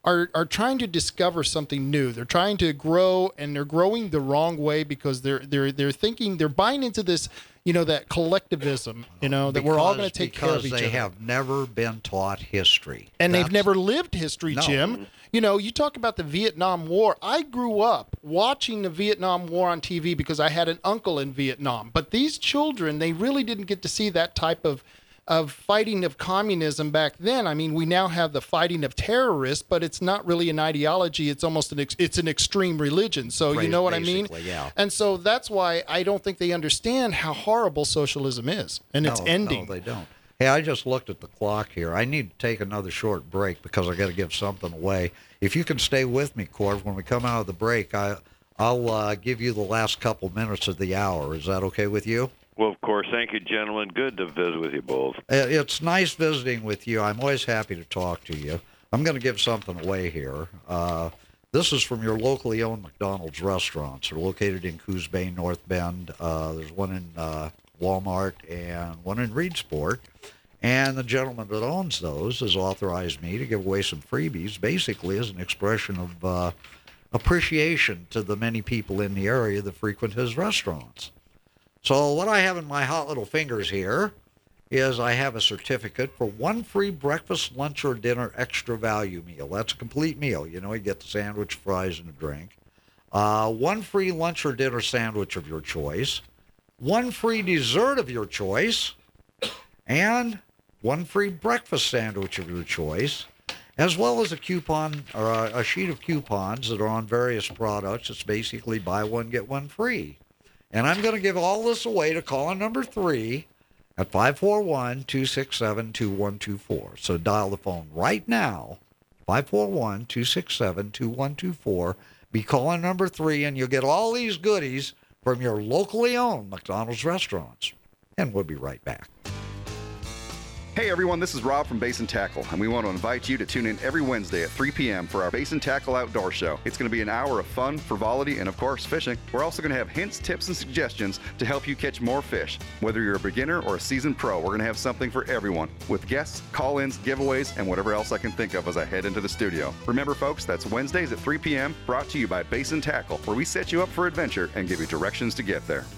are trying to discover something new. They're trying to grow, and they're growing the wrong way because they're thinking, they're buying into this, that collectivism, that we're all going to take care of each other. Because they have never been taught history. And they've never lived history, No. Jim. You talk about the Vietnam War. I grew up watching the Vietnam War on TV because I had an uncle in Vietnam. But these children, they really didn't get to see that type of fighting of communism back then. I mean, we now have the fighting of terrorists, but it's not really an ideology. It's almost it's an extreme religion. So you know what I mean? Yeah. And so that's why I don't think they understand how horrible socialism is, and it's ending. No, they don't. Hey, I just looked at the clock here. I need to take another short break because I got to give something away. If you can stay with me, Corv, when we come out of the break, I'll give you the last couple minutes of the hour. Is that okay with you? Well, of course. Thank you, gentlemen. Good to visit with you both. It's nice visiting with you. I'm always happy to talk to you. I'm going to give something away here. This is from your locally owned McDonald's restaurants. They're located in Coos Bay, North Bend. There's one in Walmart and one in Reedsport. And the gentleman that owns those has authorized me to give away some freebies, basically as an expression of appreciation to the many people in the area that frequent his restaurants. So what I have in my hot little fingers here is I have a certificate for one free breakfast, lunch, or dinner extra value meal. That's a complete meal. You get the sandwich, fries, and a drink. One free lunch or dinner sandwich of your choice. One free dessert of your choice. And one free breakfast sandwich of your choice, as well as a coupon or a sheet of coupons that are on various products. It's basically buy one, get one free. And I'm going to give all this away to caller number 3 at 541-267-2124. So dial the phone right now, 541-267-2124. Be caller number 3, and you'll get all these goodies from your locally owned McDonald's restaurants. And we'll be right back. Hey everyone, this is Rob from Basin Tackle, and we want to invite you to tune in every Wednesday at 3 p.m. for our Basin Tackle Outdoor Show. It's going to be an hour of fun, frivolity, and of course, fishing. We're also going to have hints, tips, and suggestions to help you catch more fish. Whether you're a beginner or a seasoned pro, we're going to have something for everyone, with guests, call-ins, giveaways, and whatever else I can think of as I head into the studio. Remember, folks, that's Wednesdays at 3 p.m., brought to you by Basin Tackle, where we set you up for adventure and give you directions to get there.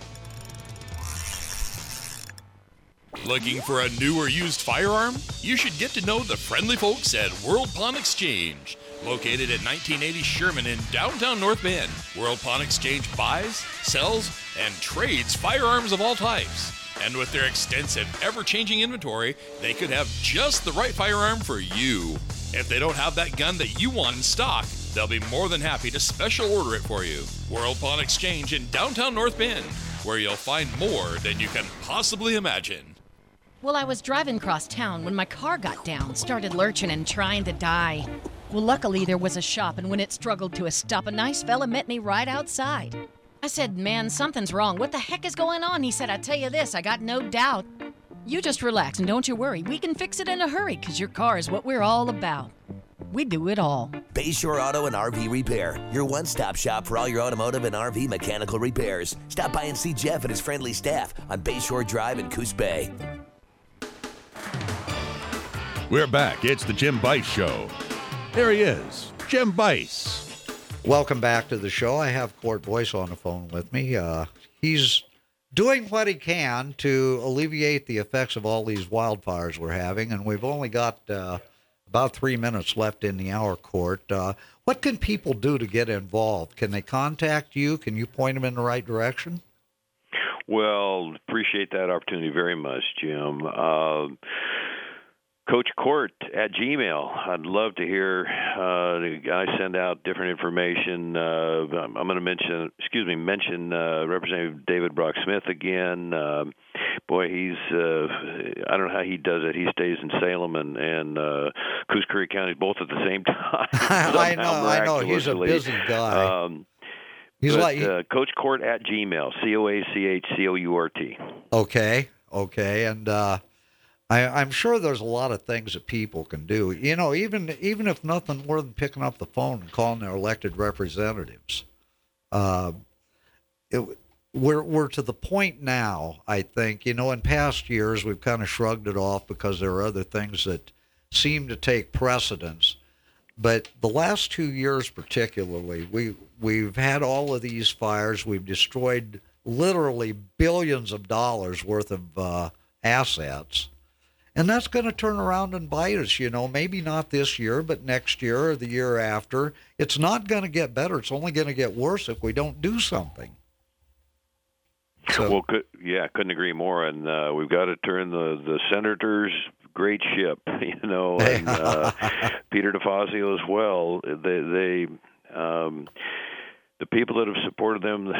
Looking for a new or used firearm? You should get to know the friendly folks at World Pawn Exchange. Located at 1980 Sherman in downtown North Bend, World Pawn Exchange buys, sells, and trades firearms of all types. And with their extensive, ever-changing inventory, they could have just the right firearm for you. If they don't have that gun that you want in stock, they'll be more than happy to special order it for you. World Pawn Exchange in downtown North Bend, where you'll find more than you can possibly imagine. Well, I was driving across town when my car got down, started lurching and trying to die. Well, luckily there was a shop, and when it struggled to a stop, a nice fella met me right outside. I said, "Man, something's wrong. What the heck is going on?" He said, "I tell you this, I got no doubt. You just relax and don't you worry. We can fix it in a hurry, 'cause your car is what we're all about. We do it all." Bayshore Auto and RV Repair, your one-stop shop for all your automotive and RV mechanical repairs. Stop by and see Jeff and his friendly staff on Bayshore Drive in Coos Bay. We're back. It's the Jim Bice Show. There he is, Jim Bice. Welcome back to the show. I have Court Boyce on the phone with me. He's doing what he can to alleviate the effects of all these wildfires we're having, and we've only got about 3 minutes left in the hour, Court. What can people do to get involved? Can they contact you? Can you point them in the right direction? Well, appreciate that opportunity very much, Jim. Coach Court at Gmail. I'd love to hear. I send out different information. I'm going to mention Representative David Brock Smith again. He's I don't know how he does it. He stays in Salem and Coos Creek counties both at the same time. I know. He's a busy guy. Coach Court at Gmail. COACHCOURT. Okay. And I'm sure there's a lot of things that people can do. Even if nothing more than picking up the phone and calling their elected representatives. We're to the point now, I think, in past years we've kind of shrugged it off because there are other things that seem to take precedence. But the last 2 years particularly, we've had all of these fires. We've destroyed literally billions of dollars worth of assets. And that's going to turn around and bite us, maybe not this year, but next year or the year after. It's not going to get better. It's only going to get worse if we don't do something. So, well, couldn't agree more. And we've got to turn the senators' great ship, and Peter DeFazio as well. They the people that have supported them,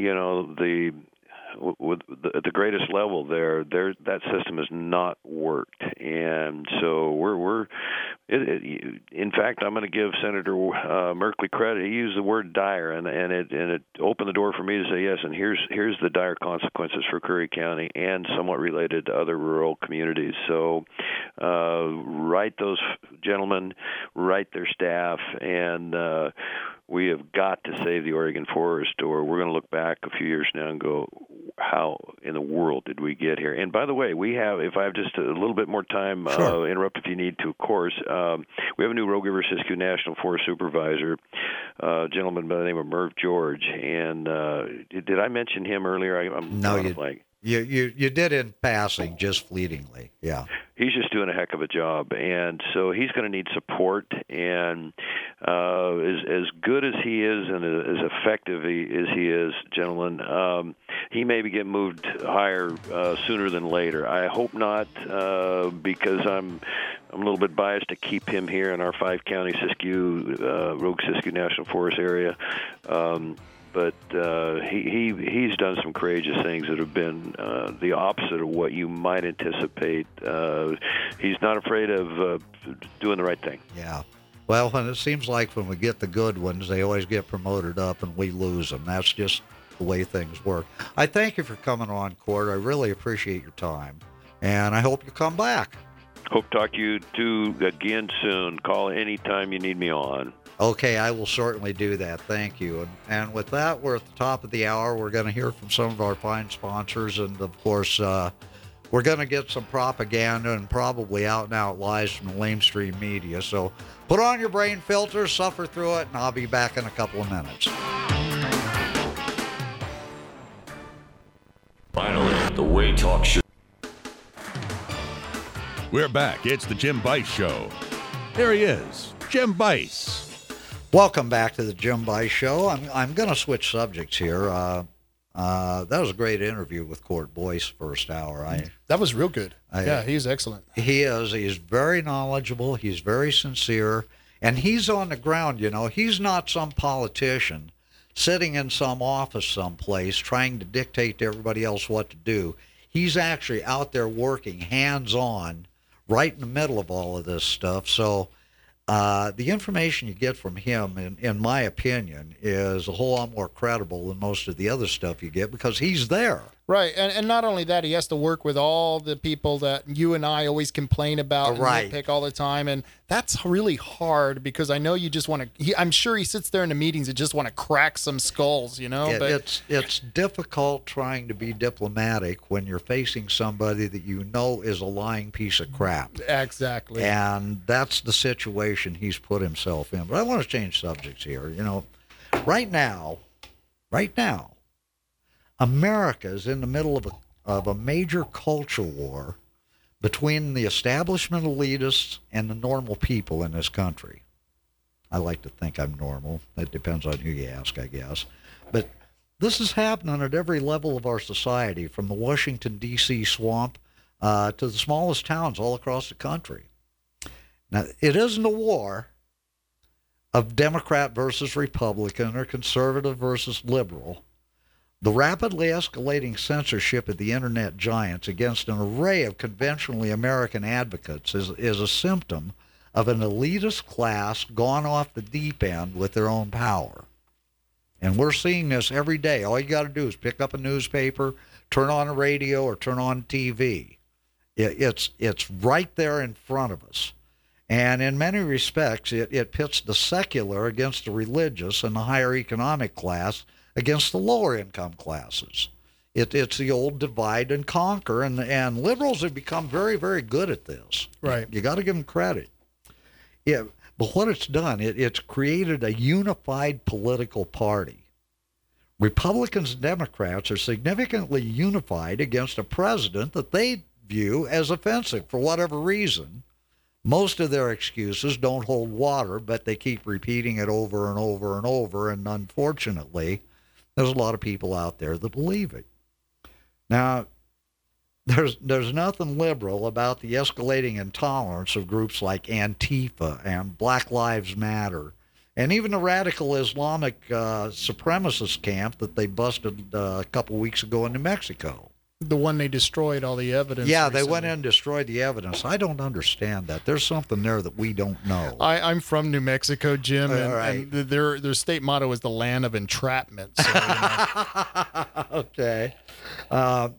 at the greatest level there, that system has not worked, and so in fact, I'm going to give Senator Merkley credit. He used the word dire, and it opened the door for me to say yes. And here's the dire consequences for Curry County and somewhat related to other rural communities. So, write those gentlemen, write their staff, and we have got to save the Oregon forest, or we're going to look back a few years now and go, how in the world did we get here? And by the way, we have, if I have just a little bit more time, sure. Interrupt if you need to, of course. We have a new Rogue River Siskiyou National Forest Supervisor, a gentleman by the name of Merv George. And did I mention him earlier? No, you did in passing, just fleetingly. Yeah. He's just doing a heck of a job, and so he's going to need support. And as good as he is and as effective as he is, gentlemen, he may be getting moved higher sooner than later. I hope not, because I'm a little bit biased to keep him here in our 5-county Rogue Siskiyou National Forest area. But he's done some courageous things that have been the opposite of what you might anticipate. He's not afraid of doing the right thing. Yeah. Well, and it seems like when we get the good ones, they always get promoted up and we lose them. That's just the way things work. I thank you for coming on, Cord. I really appreciate your time, and I hope you come back. Hope to talk to you two again soon. Call anytime you need me on. Okay, I will certainly do that. Thank you. And with that, we're at the top of the hour. We're going to hear from some of our fine sponsors. And, of course, we're going to get some propaganda and probably out-and-out lies from the lamestream media. So put on your brain filter, suffer through it, and I'll be back in a couple of minutes. Finally, the Way Talk Show. We're back. It's the Jim Bice Show. There he is, Jim Bice. Welcome back to the Jim Bice Show. I'm going to switch subjects here. That was a great interview with Cord Boyce first hour. That was real good. Yeah, he's excellent. He is. He's very knowledgeable. He's very sincere. And he's on the ground, He's not some politician sitting in some office someplace trying to dictate to everybody else what to do. He's actually out there working hands-on right in the middle of all of this stuff. So the information you get from him, in my opinion, is a whole lot more credible than most of the other stuff you get because he's there. Right, and not only that, he has to work with all the people that you and I always complain about and nitpick all the time, and that's really hard because I know you just want to. I'm sure he sits there in the meetings and just want to crack some skulls, But it's difficult trying to be diplomatic when you're facing somebody that you know is a lying piece of crap. Exactly, and that's the situation he's put himself in. But I want to change subjects here. Right now. America is in the middle of a major culture war between the establishment elitists and the normal people in this country. I like to think I'm normal. It depends on who you ask, I guess. But this is happening at every level of our society, from the Washington, D.C. swamp to the smallest towns all across the country. Now, it isn't a war of Democrat versus Republican or conservative versus liberal. The rapidly escalating censorship of the internet giants against an array of conventionally American advocates is a symptom of an elitist class gone off the deep end with their own power. And we're seeing this every day. All you got to do is pick up a newspaper, turn on a radio, or turn on TV. It's right there in front of us. And in many respects, it pits the secular against the religious and the higher economic class against the lower income classes. It's the old divide and conquer, and liberals have become very, very good at this. Right. You got to give them credit. Yeah, But what it's done, it's created a unified political party. Republicans and Democrats are significantly unified against a president that they view as offensive for whatever reason. Most of their excuses don't hold water, but they keep repeating it over and over and over, and unfortunately, there's a lot of people out there that believe it. Now, there's nothing liberal about the escalating intolerance of groups like Antifa and Black Lives Matter, and even the radical Islamic supremacist camp that they busted a couple weeks ago in New Mexico. The one they destroyed all the evidence. Yeah, recently. they went in and destroyed the evidence. I don't understand that. There's something there that we don't know. I'm from New Mexico, Jim, and, right. and their state motto is the land of entrapment. So, Okay. But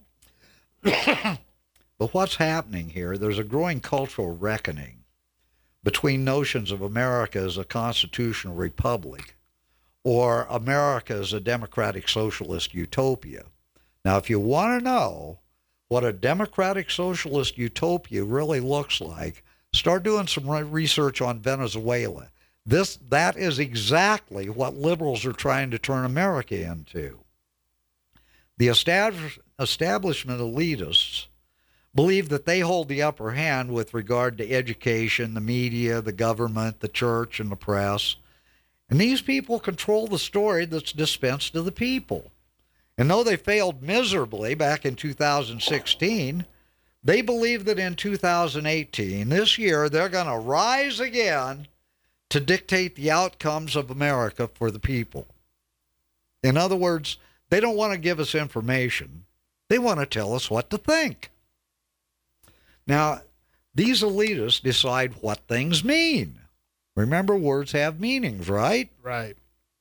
what's happening here, there's a growing cultural reckoning between notions of America as a constitutional republic or America as a democratic socialist utopia. Now, if you want to know what a democratic socialist utopia really looks like, start doing some research on Venezuela. That is exactly what liberals are trying to turn America into. The establishment elitists believe that they hold the upper hand with regard to education, the media, the government, the church, and the press. And these people control the story that's dispensed to the people. And though they failed miserably back in 2016, they believe that in 2018, this year, they're going to rise again to dictate the outcomes of America for the people. In other words, they don't want to give us information. They want to tell us what to think. Now, these elitists decide what things mean. Remember, words have meanings, right? Right.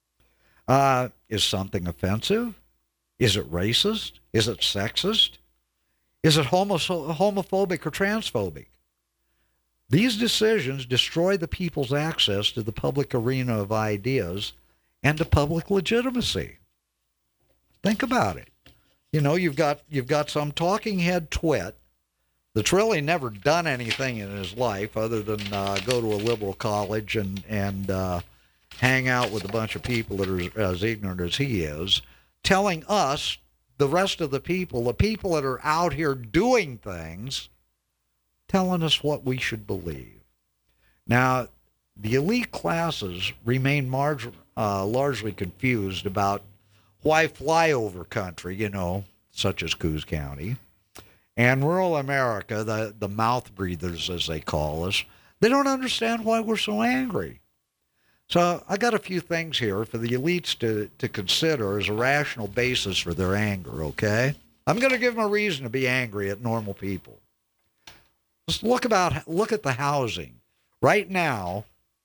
Is something offensive? Is it racist? Is it sexist? Is it homophobic or transphobic? These decisions destroy the people's access to the public arena of ideas and to public legitimacy. Think about it. You know, you've got some talking head twit that's really never done anything in his life other than go to a liberal college and hang out with a bunch of people that are as ignorant as he is, telling us, the rest of the people that are out here doing things, telling us what we should believe. Now, the elite classes remain largely confused about why flyover country, such as Coos County, and rural America, the mouth breathers as they call us, they don't understand why we're so angry. So I got a few things here for the elites to consider as a rational basis for their anger, okay? I'm going to give them a reason to be angry at normal people. Just look at the housing. Right now,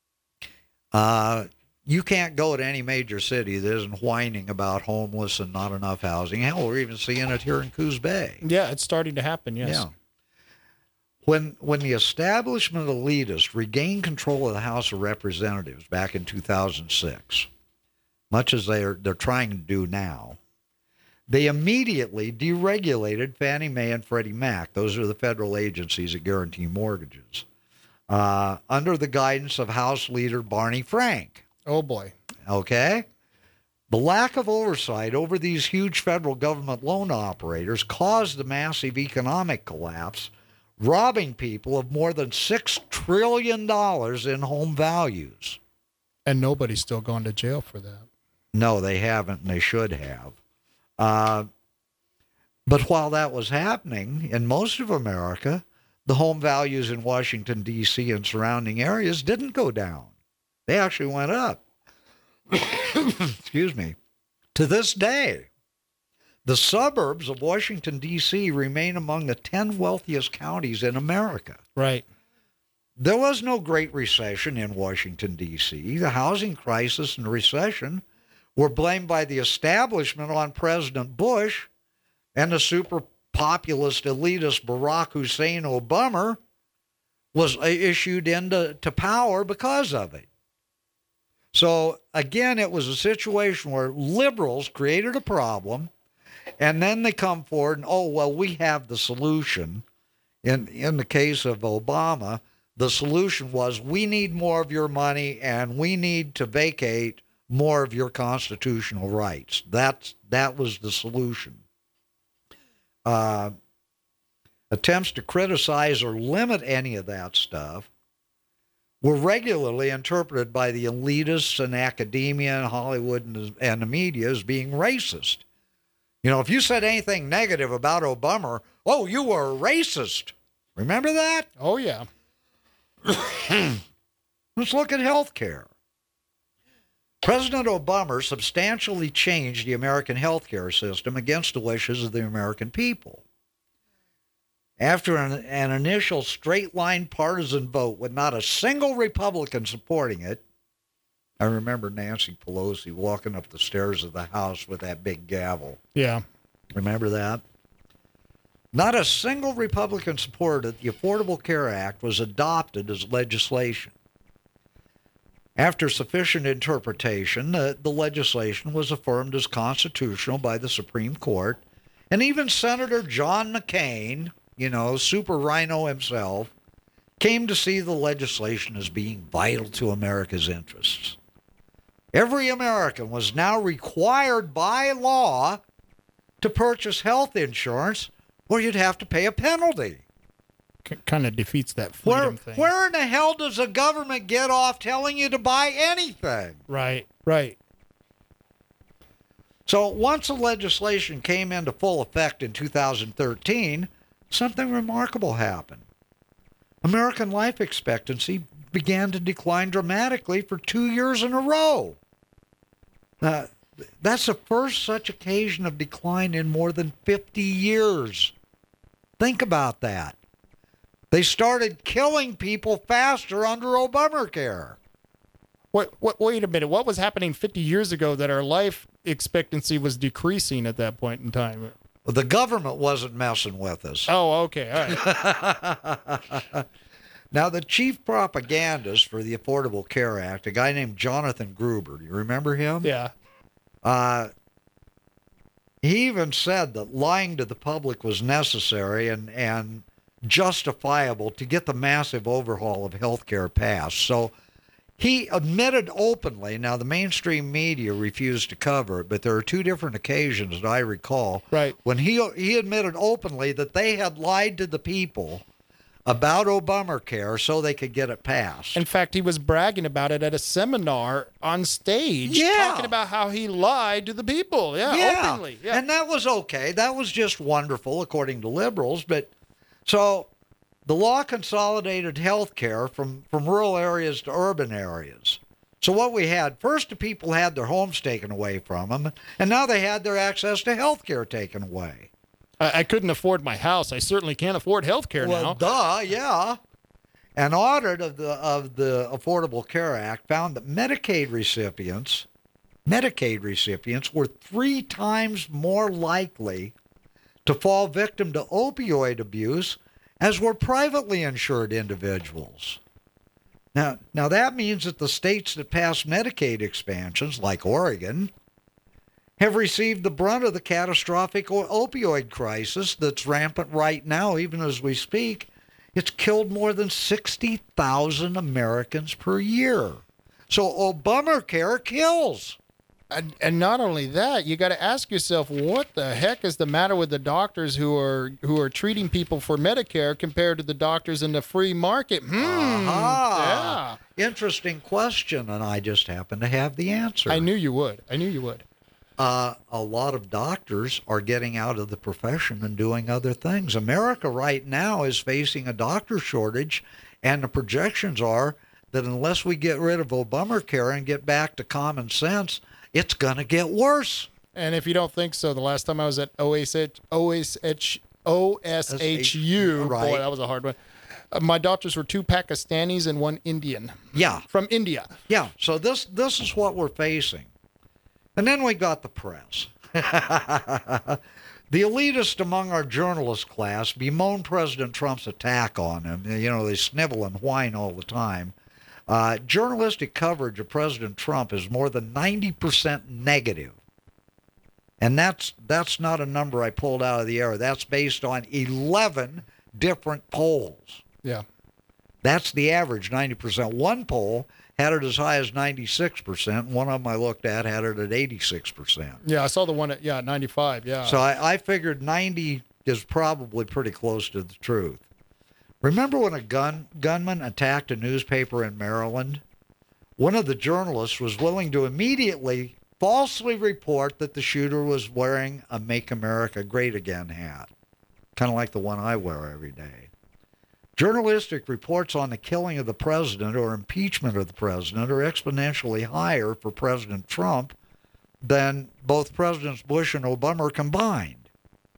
you can't go to any major city that isn't whining about homeless and not enough housing. Hell, we're even seeing it here in Coos Bay. Yeah, it's starting to happen, yes. Yeah. When the establishment elitists regained control of the House of Representatives back in 2006, much as they're trying to do now, they immediately deregulated Fannie Mae and Freddie Mac. Those are the federal agencies that guarantee mortgages, under the guidance of House Leader Barney Frank. Oh, boy. Okay? The lack of oversight over these huge federal government loan operators caused the massive economic collapse, robbing people of more than $6 trillion in home values. And nobody's still gone to jail for that. No, they haven't, and they should have. But while that was happening, in most of America, the home values in Washington, D.C. and surrounding areas didn't go down. They actually went up. Excuse me. To this day, the suburbs of Washington, D.C. remain among the 10 wealthiest counties in America. Right. There was no Great Recession in Washington, D.C. The housing crisis and the recession were blamed by the establishment on President Bush, and the super populist elitist Barack Hussein Obama was issued into power because of it. So, again, it was a situation where liberals created a problem, and then they come forward and, we have the solution. In the case of Obama, the solution was we need more of your money and we need to vacate more of your constitutional rights. That was the solution. Attempts to criticize or limit any of that stuff were regularly interpreted by the elitists and academia and Hollywood and the media as being racist. You know, if you said anything negative about Obama, oh, you were a racist. Remember that? Oh, yeah. Let's look at health care. President Obama substantially changed the American health care system against the wishes of the American people. After an initial straight-line partisan vote with not a single Republican supporting it, I remember Nancy Pelosi walking up the stairs of the House with that big gavel. Yeah. Remember that? Not a single Republican supported it. The Affordable Care Act was adopted as legislation. After sufficient interpretation, the legislation was affirmed as constitutional by the Supreme Court, and even Senator John McCain, you know, Super Rhino himself, came to see the legislation as being vital to America's interests. Every American was now required by law to purchase health insurance, or you'd have to pay a penalty. Kind of defeats that freedom thing. Where in the hell does the government get off telling you to buy anything? Right, right. So once the legislation came into full effect in 2013, something remarkable happened. American life expectancy began to decline dramatically for 2 years in a row. That's the first such occasion of decline in more than 50 years. Think about that. They started killing people faster under Obamacare. Wait a minute. What was happening 50 years ago that our life expectancy was decreasing at that point in time? Well, the government wasn't messing with us. Oh, okay. All right. Now, the chief propagandist for the Affordable Care Act, a guy named Jonathan Gruber, do you remember him? Yeah. He even said that lying to the public was necessary and justifiable to get the massive overhaul of health care passed. So he admitted openly, now the mainstream media refused to cover it, but there are two different occasions that I recall, right, when he admitted openly that they had lied to the people about Obamacare so they could get it passed. In fact, he was bragging about it at a seminar on stage, talking about how he lied to the people. Yeah, openly. Yeah. And that was okay. That was just wonderful, according to liberals. But so the law consolidated health care from rural areas to urban areas. So what we had, first the people had their homes taken away from them, and now they had their access to health care taken away. I couldn't afford my house. I certainly can't afford health care now. Well, duh, yeah. An audit of the Affordable Care Act found that Medicaid recipients were 3 times more likely to fall victim to opioid abuse as were privately insured individuals. Now that means that the states that passed Medicaid expansions, like Oregon, have received the brunt of the catastrophic opioid crisis that's rampant right now, even as we speak. It's killed more than 60,000 Americans per year. So Obamacare kills. And not only that, you got to ask yourself, what the heck is the matter with the doctors who are treating people for Medicare compared to the doctors in the free market? Yeah. Interesting question, and I just happen to have the answer. I knew you would. A lot of doctors are getting out of the profession and doing other things. America right now is facing a doctor shortage, and the projections are that unless we get rid of Obamacare and get back to common sense, it's going to get worse. And if you don't think so, the last time I was at OSHU, right. Boy, that was a hard one. My doctors were 2 Pakistanis and 1 Indian. Yeah. From India. Yeah, so this is what we're facing. And then we got the press. The elitists among our journalist class bemoan President Trump's attack on him. You know, they snivel and whine all the time. Journalistic coverage of President Trump is more than 90% negative. And that's not a number I pulled out of the air. That's based on 11 different polls. Yeah. That's the average, 90%. One poll had it as high as 96%. One of them I looked at had it at 86%. Yeah, I saw the one at 95. Yeah. So I figured 90 is probably pretty close to the truth. Remember when a gunman attacked a newspaper in Maryland? One of the journalists was willing to immediately falsely report that the shooter was wearing a Make America Great Again hat, kind of like the one I wear every day. Journalistic reports on the killing of the president or impeachment of the president are exponentially higher for President Trump than both Presidents Bush and Obama combined.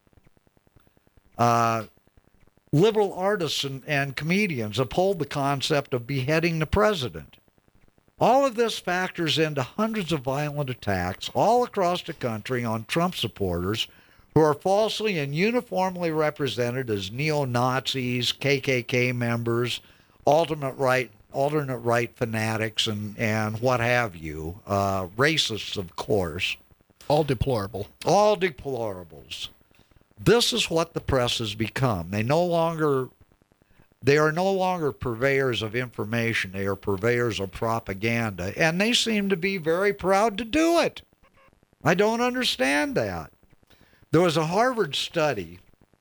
Liberal artists and comedians uphold the concept of beheading the president. All of this factors into hundreds of violent attacks all across the country on Trump supporters who are falsely and uniformly represented as neo-Nazis, KKK members, alternate right fanatics, and what have you, racists, of course. All deplorable. All deplorables. This is what the press has become. They are no longer purveyors of information. They are purveyors of propaganda, and they seem to be very proud to do it. I don't understand that. There was a Harvard study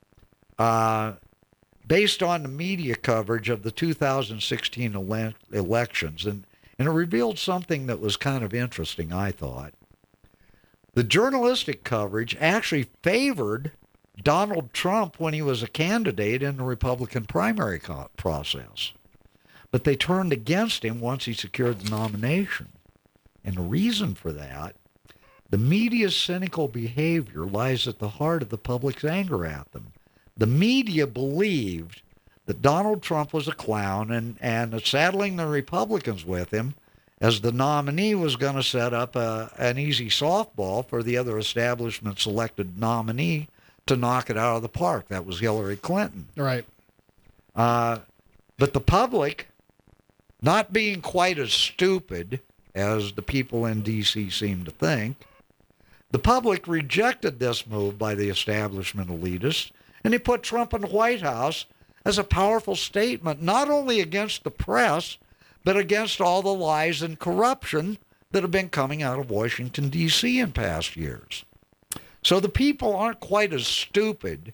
based on the media coverage of the 2016 elections, and it revealed something that was kind of interesting, I thought. The journalistic coverage actually favored Donald Trump when he was a candidate in the Republican primary process. But they turned against him once he secured the nomination. And the reason for that, the media's cynical behavior lies at the heart of the public's anger at them. The media believed that Donald Trump was a clown, and saddling the Republicans with him as the nominee was going to set up an easy softball for the other establishment-selected nominee to knock it out of the park. That was Hillary Clinton. Right. But the public, not being quite as stupid as the people in D.C. seem to think, the public rejected this move by the establishment elitists, and they put Trump in the White House as a powerful statement, not only against the press, but against all the lies and corruption that have been coming out of Washington, D.C. in past years. So the people aren't quite as stupid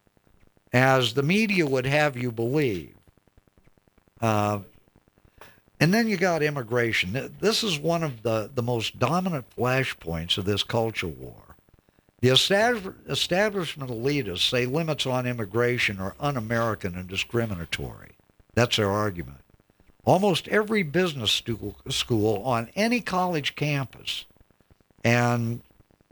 as the media would have you believe. And then you got immigration. This is one of the most dominant flashpoints of this culture war. The establishment elitists say limits on immigration are un-American and discriminatory. That's their argument. Almost every business school on any college campus, and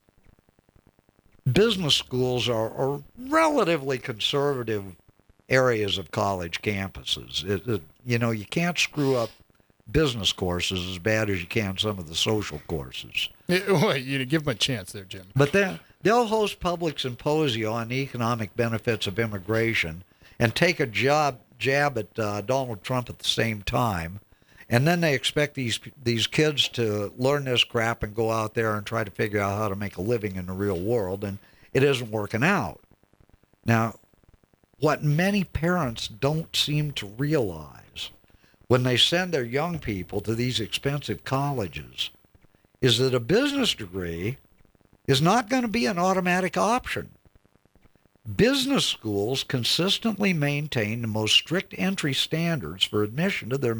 business schools are relatively conservative areas of college campuses. You can't screw up business courses as bad as you can some of the social courses. You give them a chance there, Jim. But they'll host public symposia on the economic benefits of immigration and take a jab at Donald Trump at the same time. And then they expect these kids to learn this crap and go out there and try to figure out how to make a living in the real world, and it isn't working out. Now, what many parents don't seem to realize when they send their young people to these expensive colleges is that a business degree is not going to be an automatic option. Business schools consistently maintain the most strict entry standards for admission to their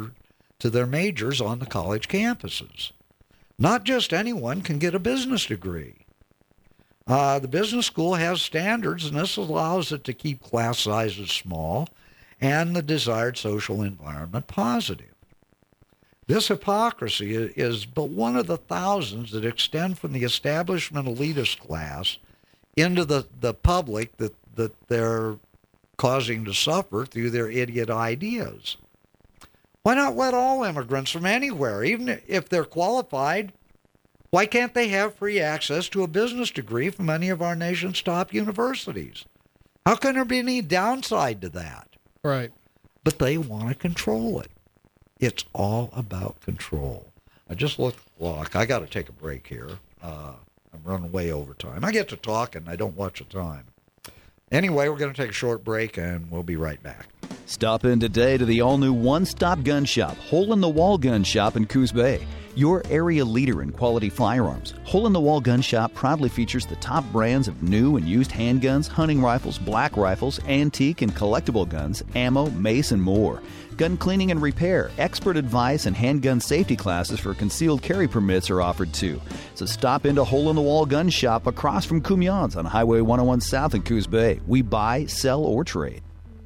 majors on the college campuses. Not just anyone can get a business degree. The business school has standards, and this allows it to keep class sizes small and the desired social environment positive. This hypocrisy is but one of the thousands that extend from the establishment elitist class into the public that they're causing to suffer through their idiot ideas. Why not let all immigrants from anywhere, even if they're qualified, why can't they have free access to a business degree from any of our nation's top universities? How can there be any downside to that? Right. But they want to control it. It's all about control. I just looked at the clock. I got to take a break here. I'm running way over time. I get to talk and I don't watch the time. Anyway, we're going to take a short break and we'll be right back. Stop in today to the all-new one-stop gun shop, Hole in the Wall Gun Shop in Coos Bay. Your area leader in quality firearms. Hole in the Wall Gun Shop proudly features the top brands of new and used handguns, hunting rifles, black rifles, antique and collectible guns, ammo, mace, and more. Gun cleaning and repair, expert advice, and handgun safety classes for concealed carry permits are offered too. So stop into Hole in the Wall Gun Shop across from Cumion's on Highway 101 South in Coos Bay. We buy, sell, or trade.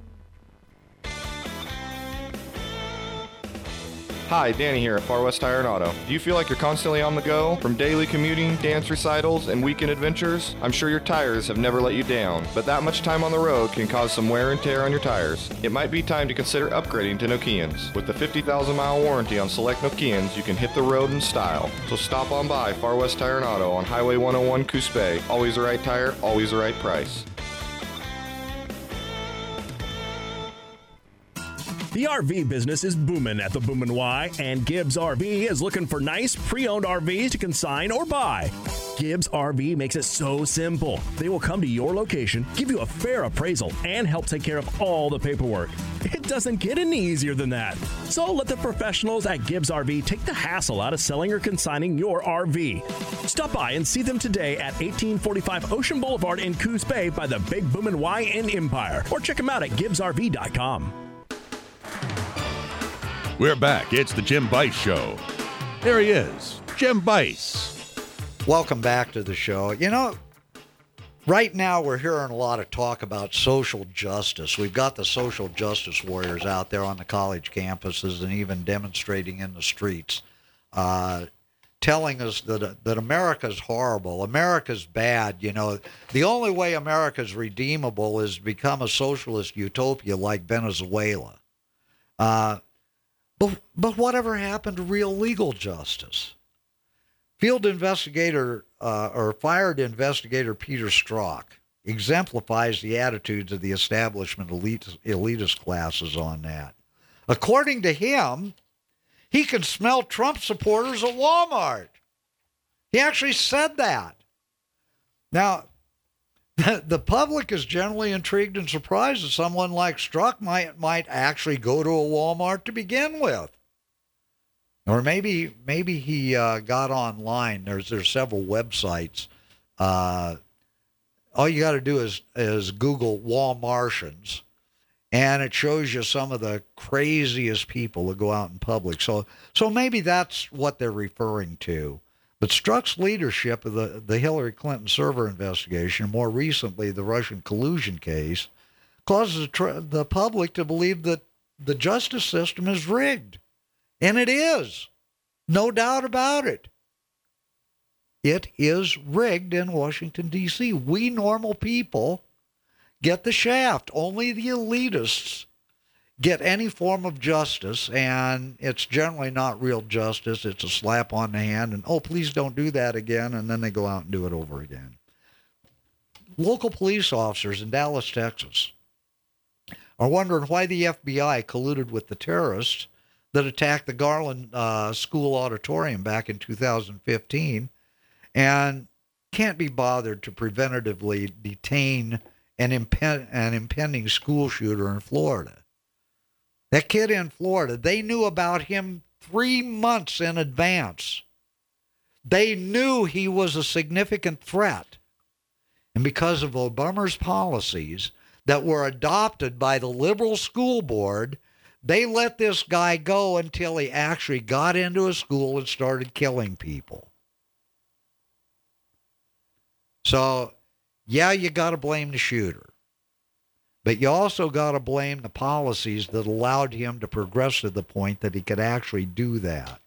Hi, Danny here at Far West Tire and Auto. Do you feel like you're constantly on the go? From daily commuting, dance recitals, and weekend adventures? I'm sure your tires have never let you down, but that much time on the road can cause some wear and tear on your tires. It might be time to consider upgrading to Nokians. With the 50,000-mile warranty on select Nokians, you can hit the road in style. So stop on by Far West Tire and Auto on Highway 101 Coos Bay. Always the right tire, always the right price. The RV business is booming at the Boomin' Y, and Gibbs RV is looking for nice pre-owned RVs to consign or buy. Gibbs RV makes it so simple. They will come to your location, give you a fair appraisal, and help take care of all the paperwork. It doesn't get any easier than that. So let the professionals at Gibbs RV take the hassle out of selling or consigning your RV. Stop by and see them today at 1845 Ocean Boulevard in Coos Bay by the Big Boomin' Y in Empire, or check them out at GibbsRV.com. We're back. It's the Jim Bice Show. There he is, Jim Bice. Welcome back to the show. You know, right now we're hearing a lot of talk about social justice. We've got the social justice warriors out there on the college campuses and even demonstrating in the streets, telling us that America's horrible, America's bad. You know, the only way America's redeemable is to become a socialist utopia like Venezuela. But whatever happened to real legal justice? Field investigator or fired investigator Peter Strzok exemplifies the attitudes of the establishment elitist classes on that. According to him, he can smell Trump supporters at Walmart. He actually said that. Now, the public is generally intrigued and surprised that someone like Strzok might actually go to a Walmart to begin with. Or maybe he got online. There's several websites. All you got to do is Google Walmartians, and it shows you some of the craziest people that go out in public. So maybe that's what they're referring to. But Strzok's leadership of the Hillary Clinton server investigation, more recently the Russian collusion case, causes the public to believe that the justice system is rigged. And it is. No doubt about it. It is rigged in Washington, D.C. We normal people get the shaft. Only the elitists get any form of justice, and it's generally not real justice. It's a slap on the hand, and, oh, please don't do that again, and then they go out and do it over again. Local police officers in Dallas, Texas, are wondering why the FBI colluded with the terrorists that attacked the Garland School auditorium back in 2015 and can't be bothered to preventatively detain an impending school shooter in Florida. That kid in Florida, they knew about him 3 months in advance. They knew he was a significant threat. And because of Obama's policies that were adopted by the liberal school board, they let this guy go until he actually got into a school and started killing people. So, yeah, you got to blame the shooter. But you also got to blame the policies that allowed him to progress to the point that he could actually do that.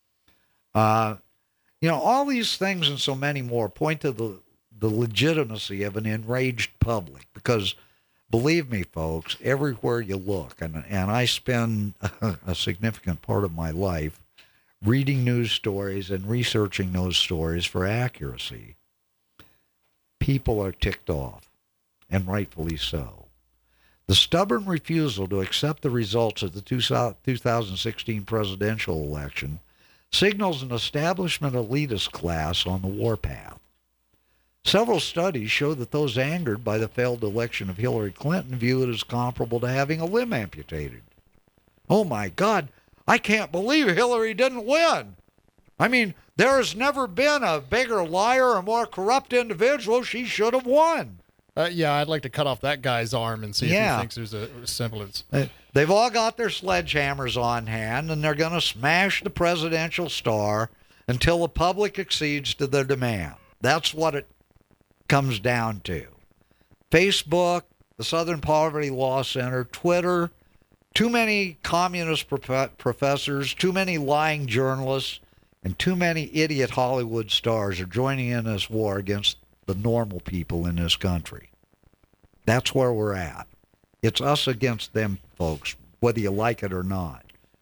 All these things and so many more point to the legitimacy of an enraged public. Because, believe me, folks, everywhere you look, and I spend a significant part of my life reading news stories and researching those stories for accuracy, people are ticked off, and rightfully so. The stubborn refusal to accept the results of the 2016 presidential election signals an establishment elitist class on the warpath. Several studies show that those angered by the failed election of Hillary Clinton view it as comparable to having a limb amputated. Oh my God, I can't believe Hillary didn't win. I mean, there has never been a bigger liar or more corrupt individual. She should have won. Yeah, I'd like to cut off that guy's arm and see if he thinks there's a semblance. They've all got their sledgehammers on hand, and they're going to smash the presidential star until the public accedes to their demand. That's what it comes down to. Facebook, the Southern Poverty Law Center, Twitter, too many communist professors, too many lying journalists, and too many idiot Hollywood stars are joining in this war against the normal people in this country. That's where we're at. It's us against them, folks, whether you like it or not.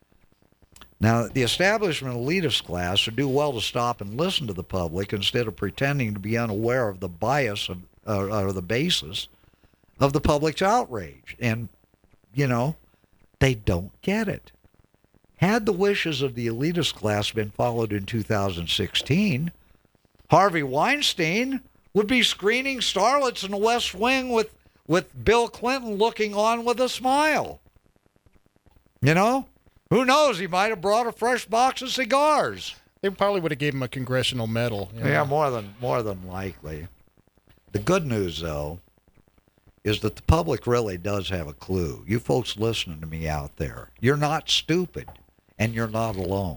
Now, the establishment elitist class would do well to stop and listen to the public instead of pretending to be unaware of the bias of, or the basis of the public's outrage. And, you know, they don't get it. Had the wishes of the elitist class been followed in 2016, Harvey Weinstein would be screening starlets in the West Wing with Bill Clinton looking on with a smile. You know? Who knows? He might have brought a fresh box of cigars. They probably would have gave him a congressional medal. You know? Yeah, more than likely. The good news, though, is that the public really does have a clue. You folks listening to me out there, you're not stupid, and you're not alone.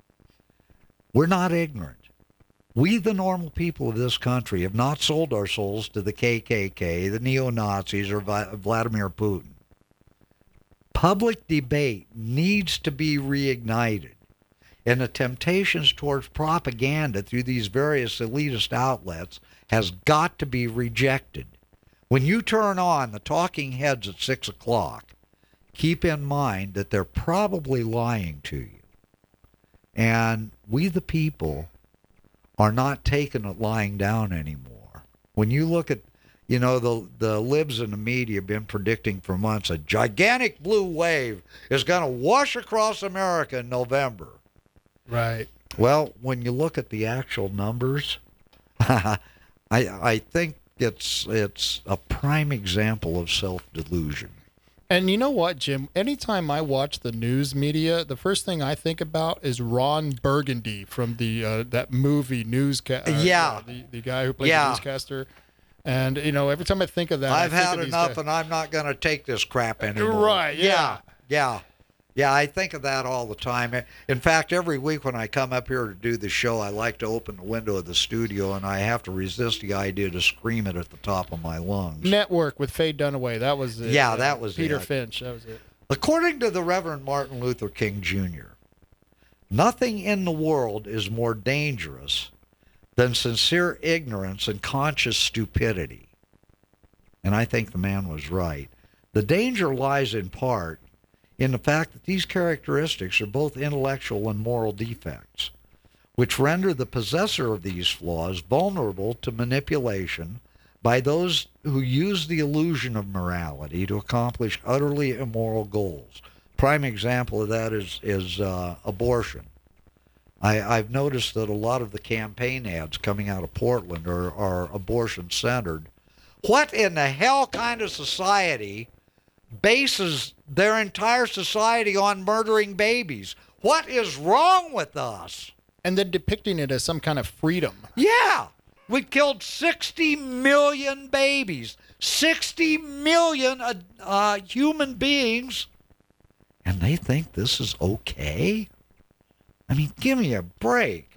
We're not ignorant. We, the normal people of this country, have not sold our souls to the KKK, the neo-Nazis, or Vladimir Putin. Public debate needs to be reignited, and the temptations towards propaganda through these various elitist outlets has got to be rejected. When you turn on the talking heads at 6 o'clock, keep in mind that they're probably lying to you. And we, the people, are not taking it lying down anymore. When you look at, you know, the libs in the media have been predicting for months a gigantic blue wave is going to wash across America in November. Right. Well, when you look at the actual numbers, I think it's a prime example of self-delusion. And you know what, Jim? Anytime I watch the news media, the first thing I think about is Ron Burgundy from the that movie Newscaster. The guy who played the newscaster. And, you know, every time I think of that, I've had enough and I'm not going to take this crap anymore. Right, yeah. Yeah, I think of that all the time. In fact, every week when I come up here to do the show, I like to open the window of the studio, and I have to resist the idea to scream it at the top of my lungs. Network with Faye Dunaway. That was it. Yeah, that was Peter it. Finch. That was it. According to the Reverend Martin Luther King Jr., nothing in the world is more dangerous than sincere ignorance and conscious stupidity. And I think the man was right. The danger lies in part in the fact that these characteristics are both intellectual and moral defects, which render the possessor of these flaws vulnerable to manipulation by those who use the illusion of morality to accomplish utterly immoral goals. Prime example of that is abortion. I've noticed that a lot of the campaign ads coming out of Portland are abortion-centered. What in the hell kind of society bases their entire society on murdering babies? What is wrong with us? And then depicting it as some kind of freedom. Yeah. We killed 60 million babies, 60 million human beings, and they think this is okay? I mean, give me a break.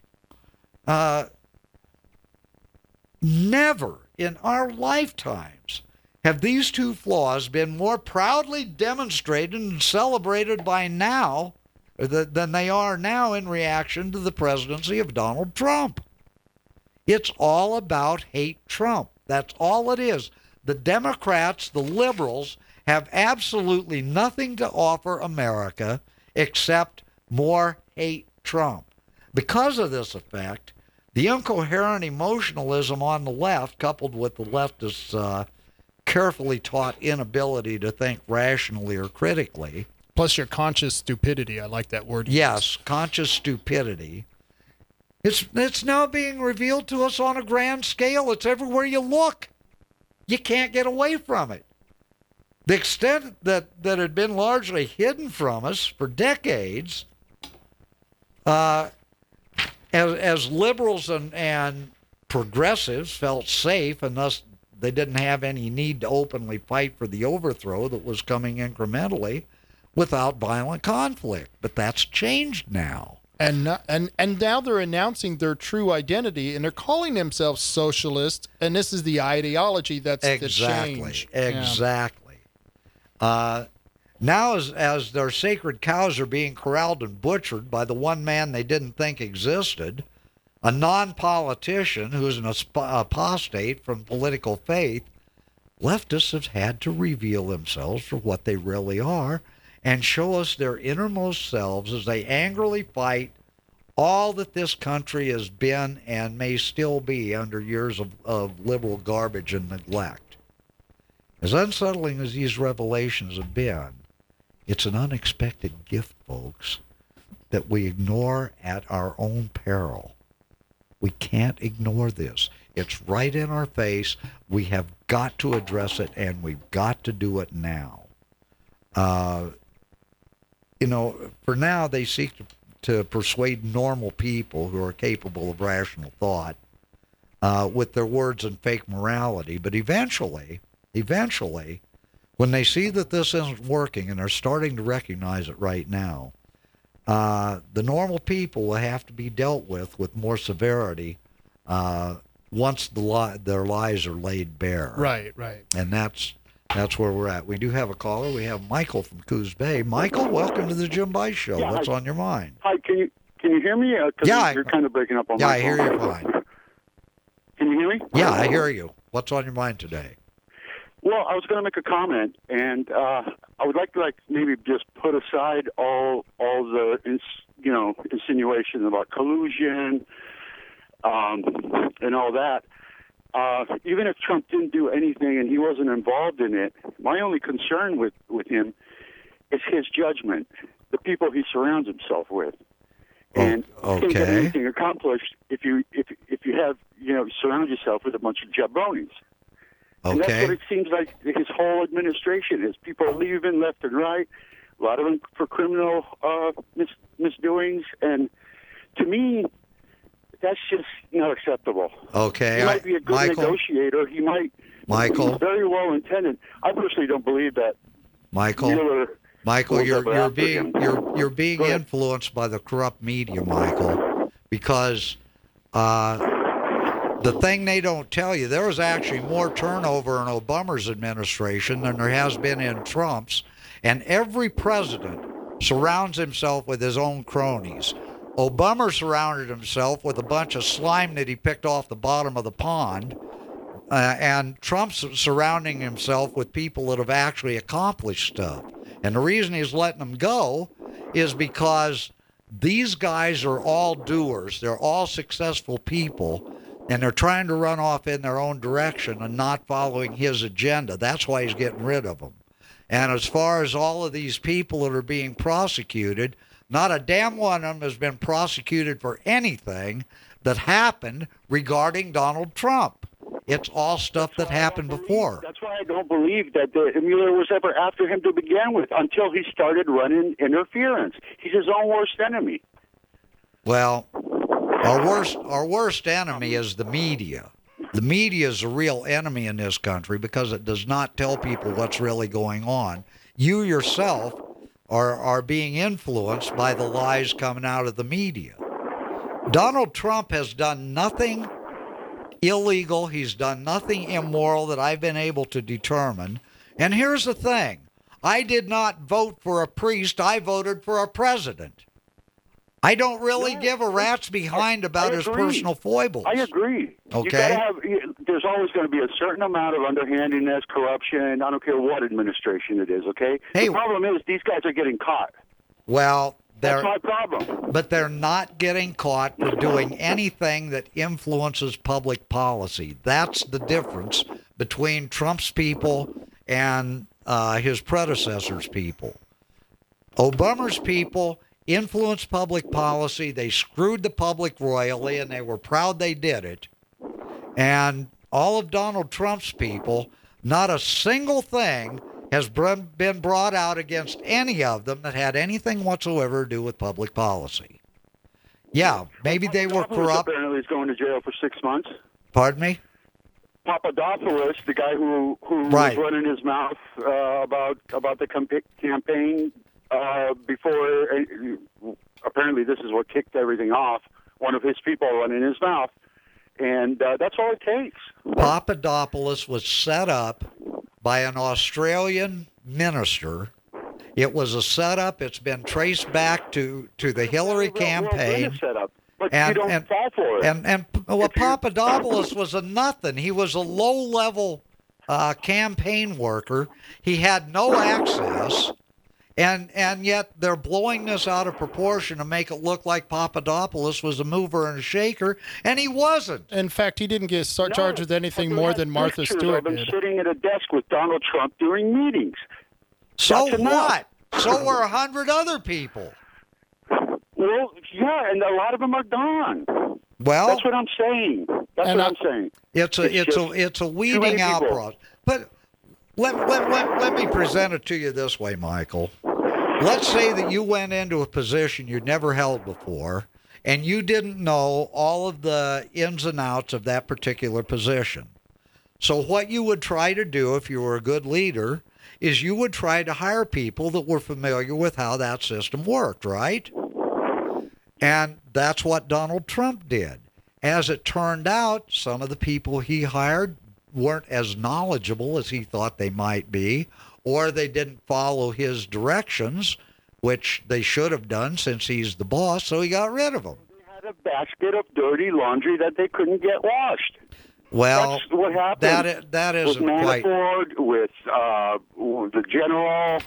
Never in our lifetimes have these two flaws been more proudly demonstrated and celebrated by now than they are now in reaction to the presidency of Donald Trump. It's all about hate Trump. That's all it is. The Democrats, the liberals, have absolutely nothing to offer America except more hate Trump. Because of this effect, the incoherent emotionalism on the left, coupled with the leftists' carefully taught inability to think rationally or critically. Plus your conscious stupidity. I like that word. Yes, conscious stupidity It's now being revealed to us on a grand scale. It's everywhere you look. You can't get away from it. The extent that had been largely hidden from us for decades, as liberals and progressives felt safe, and thus they didn't have any need to openly fight for the overthrow that was coming incrementally without violent conflict. But that's changed now. And now they're announcing their true identity, and they're calling themselves socialists, and this is the ideology that's the change. Exactly. Now as their sacred cows are being corralled and butchered by the one man they didn't think existed, a non-politician who's an apostate from political faith, leftists have had to reveal themselves for what they really are and show us their innermost selves as they angrily fight all that this country has been and may still be under years of liberal garbage and neglect. As unsettling as these revelations have been, it's an unexpected gift, folks, that we ignore at our own peril. We can't ignore this. It's right in our face. We have got to address it, and we've got to do it now. For now, they seek to persuade normal people who are capable of rational thought with their words and fake morality. But eventually, when they see that this isn't working, and they're starting to recognize it right now, the normal people will have to be dealt with more severity once their lies are laid bare. Right. And that's where we're at. We do have a caller. We have Michael from Coos Bay. Michael, welcome to the Jim Bice Show. Yeah, What's on your mind? Hi, can you hear me? You're kind of breaking up on my phone. I hear you fine. Can you hear me? Yeah, I hear you. What's on your mind today? Well, I was going to make a comment, and I would like to maybe just put aside all the insinuations about collusion and all that. Even if Trump didn't do anything and he wasn't involved in it, my only concern with him is his judgment, the people he surrounds himself with. And you can't get anything accomplished if you surround yourself with a bunch of jabronis. And that's what it seems like his whole administration is. People are leaving left and right, a lot of them for criminal misdoings. And to me, that's just not acceptable. Okay. He might be a good negotiator. He might be very well intended. I personally don't believe that. Michael, you're being influenced by the corrupt media, Michael, because the thing they don't tell you, there was actually more turnover in Obama's administration than there has been in Trump's, and every president surrounds himself with his own cronies. Obama surrounded himself with a bunch of slime that he picked off the bottom of the pond, and Trump's surrounding himself with people that have actually accomplished stuff. And the reason he's letting them go is because these guys are all doers. They're all successful people, and they're trying to run off in their own direction and not following his agenda. That's why he's getting rid of them. And as far as all of these people that are being prosecuted, not a damn one of them has been prosecuted for anything that happened regarding Donald Trump. It's all stuff that happened before. That's why I don't believe that Mueller was ever after him to begin with until he started running interference. He's his own worst enemy. Well, our worst enemy is the media. The media is a real enemy in this country because it does not tell people what's really going on. You yourself are being influenced by the lies coming out of the media. Donald Trump has done nothing illegal. He's done nothing immoral that I've been able to determine. And here's the thing. I did not vote for a priest. I voted for a president. I don't really give a rat's behind about his personal foibles. I agree. Okay. There's always going to be a certain amount of underhandedness, corruption. I don't care what administration it is, okay? The problem is these guys are getting caught. Well, that's my problem. But they're not getting caught for doing anything that influences public policy. That's the difference between Trump's people and his predecessor's people. Obama's people influenced public policy. They screwed the public royally, and they were proud they did it. And all of Donald Trump's people, not a single thing has been brought out against any of them that had anything whatsoever to do with public policy. Yeah, maybe they were corrupt. Apparently, he's going to jail for 6 months. Pardon me? Papadopoulos, the guy who Right. was running his mouth about the campaign before. Apparently, this is what kicked everything off. One of his people running his mouth, and that's all it takes. Papadopoulos was set up by an Australian minister. It was a setup. It's been traced back to the Hillary campaign. Setup, but you don't fall for it. And Papadopoulos was a nothing. He was a low-level campaign worker. He had no access, and yet they're blowing this out of proportion to make it look like Papadopoulos was a mover and a shaker, and he wasn't. In fact, he didn't get charged with anything more than Martha Stewart I've been did. sitting at a desk with Donald Trump during meetings. So That's enough. what? So were 100 other people. Well, yeah, and a lot of them are gone. Well, that's what I'm saying. That's what I'm saying. It's a weeding out process. But let me present it to you this way, Michael. Let's say that you went into a position you'd never held before, and you didn't know all of the ins and outs of that particular position. So what you would try to do if you were a good leader is you would try to hire people that were familiar with how that system worked, right? And that's what Donald Trump did. As it turned out, some of the people he hired weren't as knowledgeable as he thought they might be, or they didn't follow his directions, which they should have done since he's the boss, so he got rid of them. They had a basket of dirty laundry that they couldn't get washed. Well, that's what happened. That isn't with quite. Manafort, with the general.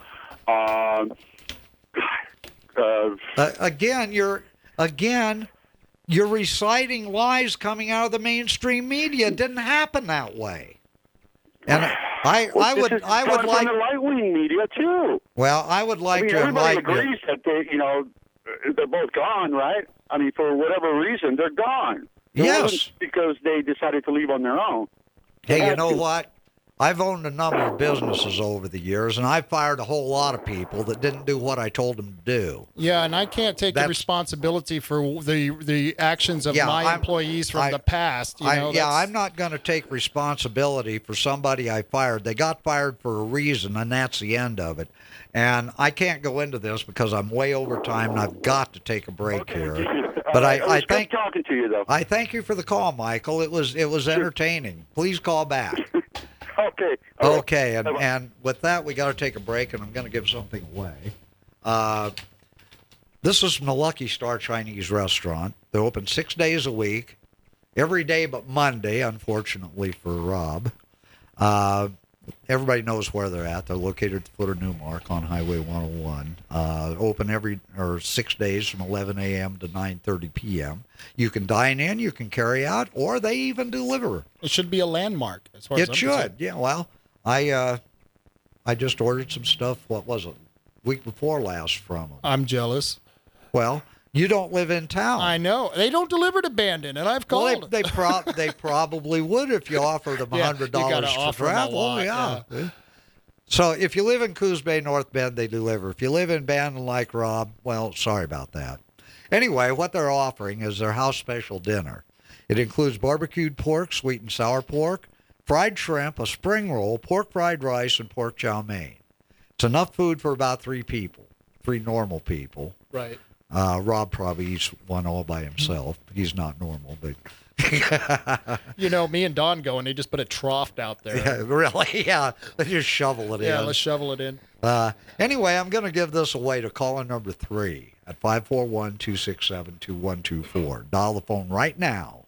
Again, you're reciting lies coming out of the mainstream media. It didn't happen that way. And I would like the right wing media too. Well, I would like to everybody enlighten agrees that they're both gone, right? I mean, for whatever reason, they're gone. It wasn't because they decided to leave on their own. Hey, you know what? I've owned a number of businesses over the years, and I've fired a whole lot of people that didn't do what I told them to do. Yeah, and I can't take the responsibility for the actions of my employees from the past. I'm not going to take responsibility for somebody I fired. They got fired for a reason, and that's the end of it. And I can't go into this because I'm way over time, and I've got to take a break here. But I thank talking to you though. I thank you for the call, Michael. It was entertaining. Please call back. Okay. Okay, and with that, we got to take a break, and I'm going to give something away. This is from the Lucky Star Chinese Restaurant. They're open 6 days a week, every day but Monday, unfortunately for Rob. Everybody knows where they're at. They're located at the foot of Newmark on Highway 101. Open 6 days from 11 a.m. to 9:30 p.m. You can dine in, you can carry out, or they even deliver. It should be a landmark. As far as It should. Yeah. Well, I just ordered some stuff. What was it? Week before last from them. I'm jealous. Well, you don't live in town. I know. They don't deliver to Bandon, and I've called. Well, they probably would if you offered them $100 to travel. Yeah. So if you live in Coos Bay, North Bend, they deliver. If you live in Bandon like Rob, well, sorry about that. Anyway, what they're offering is their house special dinner. It includes barbecued pork, sweet and sour pork, fried shrimp, a spring roll, pork fried rice, and pork chow mein. It's enough food for about 3 people, 3 normal people. Right. Rob probably eats one all by himself. He's not normal, but me and Don go, and they just put a trough out there. Yeah, really? Yeah, they just shovel it in. Yeah, let's shovel it in. Anyway, I'm going to give this away to caller number 3 at 541-267-2124. Dial the phone right now,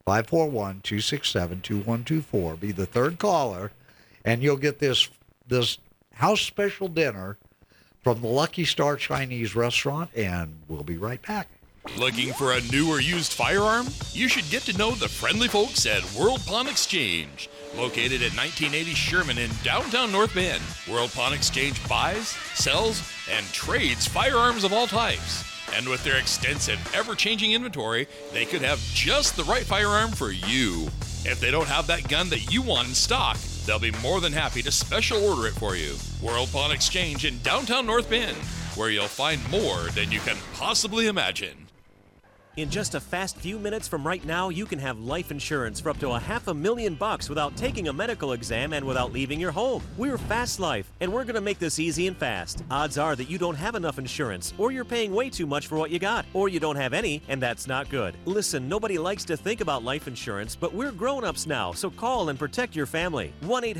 541-267-2124. Be the third caller, and you'll get this house special dinner from the Lucky Star Chinese Restaurant, and we'll be right back. Looking for a new or used firearm? You should get to know the friendly folks at World Pawn Exchange. Located at 1980 Sherman in downtown North Bend, World Pawn Exchange buys, sells, and trades firearms of all types. And with their extensive, ever-changing inventory, they could have just the right firearm for you. If they don't have that gun that you want in stock, they'll be more than happy to special order it for you. World Pawn Exchange in downtown North Bend, where you'll find more than you can possibly imagine. In just a fast few minutes from right now, you can have life insurance for up to $500,000 without taking a medical exam and without leaving your home. We're Fast Life, and we're going to make this easy and fast. Odds are that you don't have enough insurance, or you're paying way too much for what you got, or you don't have any, and that's not good. Listen, nobody likes to think about life insurance, but we're grown-ups now, so call and protect your family.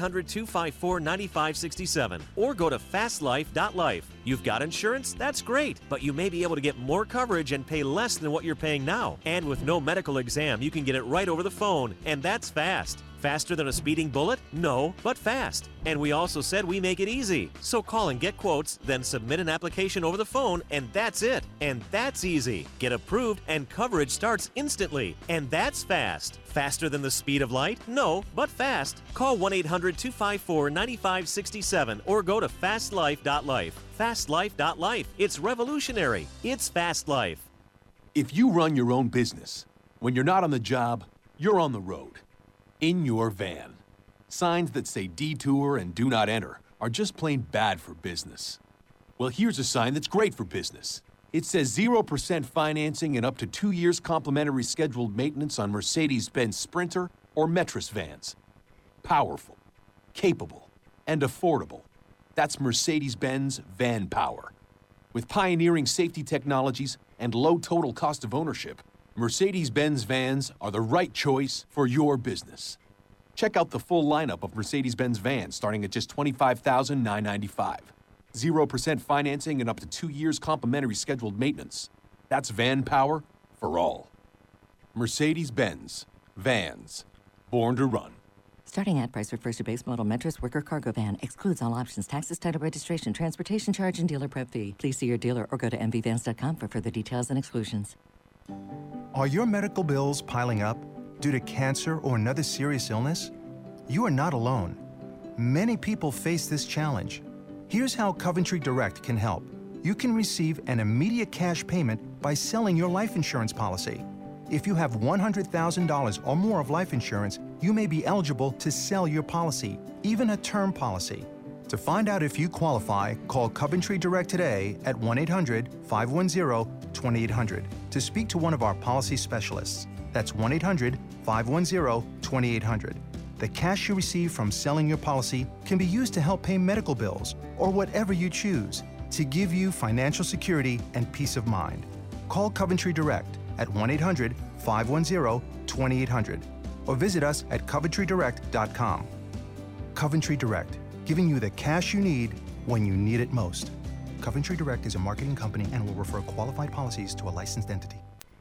1-800-254-9567, or go to fastlife.life. You've got insurance? That's great, but you may be able to get more coverage and pay less than what you're paying now. And with no medical exam, you can get it right over the phone, and that's fast. Faster than a speeding bullet? No, but fast. And we also said we make it easy. So call and get quotes, then submit an application over the phone, and that's it. And that's easy. Get approved, and coverage starts instantly. And that's fast. Faster than the speed of light? No, but fast. Call 1-800-254-9567 or go to fastlife.life. Fastlife.life. It's revolutionary. It's Fast Life. If you run your own business, when you're not on the job, you're on the road. In your van. Signs that say detour and do not enter are just plain bad for business. Well, here's a sign that's great for business. It says 0% financing and up to 2 years complimentary scheduled maintenance on Mercedes-Benz Sprinter or Metris vans. Powerful, capable, and affordable. That's Mercedes-Benz Van Power. With pioneering safety technologies and low total cost of ownership, Mercedes-Benz vans are the right choice for your business. Check out the full lineup of Mercedes-Benz vans starting at just $25,995. 0% financing and up to 2 years complimentary scheduled maintenance. That's van power for all. Mercedes-Benz Vans. Born to run. Starting ad price refers to base model Metris Worker Cargo Van. Excludes all options, taxes, title registration, transportation charge, and dealer prep fee. Please see your dealer or go to mvvans.com for further details and exclusions. Are your medical bills piling up due to cancer or another serious illness? You are not alone. Many people face this challenge. Here's how Coventry Direct can help. You can receive an immediate cash payment by selling your life insurance policy. If you have $100,000 or more of life insurance, you may be eligible to sell your policy, even a term policy. To find out if you qualify, call Coventry Direct today at 1-800-510-2800 to speak to one of our policy specialists. That's 1-800-510-2800. The cash you receive from selling your policy can be used to help pay medical bills or whatever you choose to give you financial security and peace of mind. Call Coventry Direct at 1-800-510-2800 or visit us at coventrydirect.com. Coventry Direct, giving you the cash you need when you need it most. Coventry Direct is a marketing company and will refer qualified policies to a licensed entity.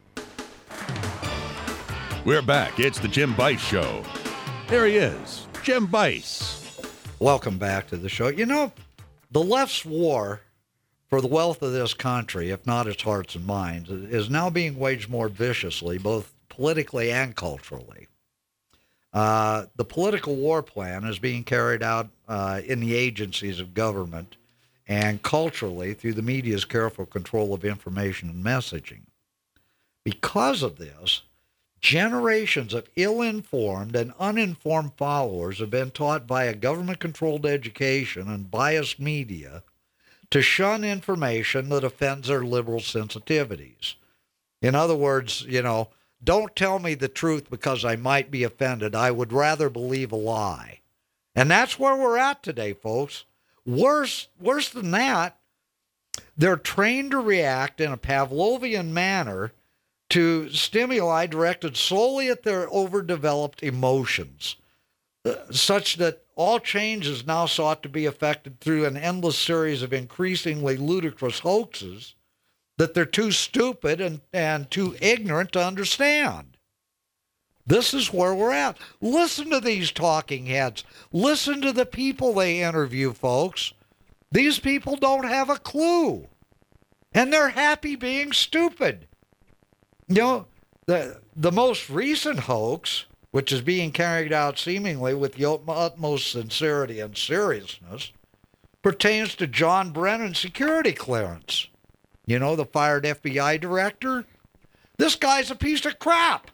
We're back. It's the Jim Bice Show. There he is, Jim Bice. Welcome back to the show. You know, the left's war for the wealth of this country, if not its hearts and minds, is now being waged more viciously, both politically and culturally. The political war plan is being carried out in the agencies of government and culturally through the media's careful control of information and messaging. Because of this, generations of ill-informed and uninformed followers have been taught by a government-controlled education and biased media to shun information that offends their liberal sensitivities. In other words, you know, don't tell me the truth because I might be offended. I would rather believe a lie. And that's where we're at today, folks. Worse than that, they're trained to react in a Pavlovian manner to stimuli directed solely at their overdeveloped emotions, such that all change is now sought to be effected through an endless series of increasingly ludicrous hoaxes that they're too stupid and too ignorant to understand. This is where we're at. Listen to these talking heads. Listen to the people they interview, folks. These people don't have a clue. And they're happy being stupid. You know, the most recent hoax, which is being carried out seemingly with the utmost sincerity and seriousness, pertains to John Brennan's security clearance. You know, the fired FBI director? This guy's a piece of crap.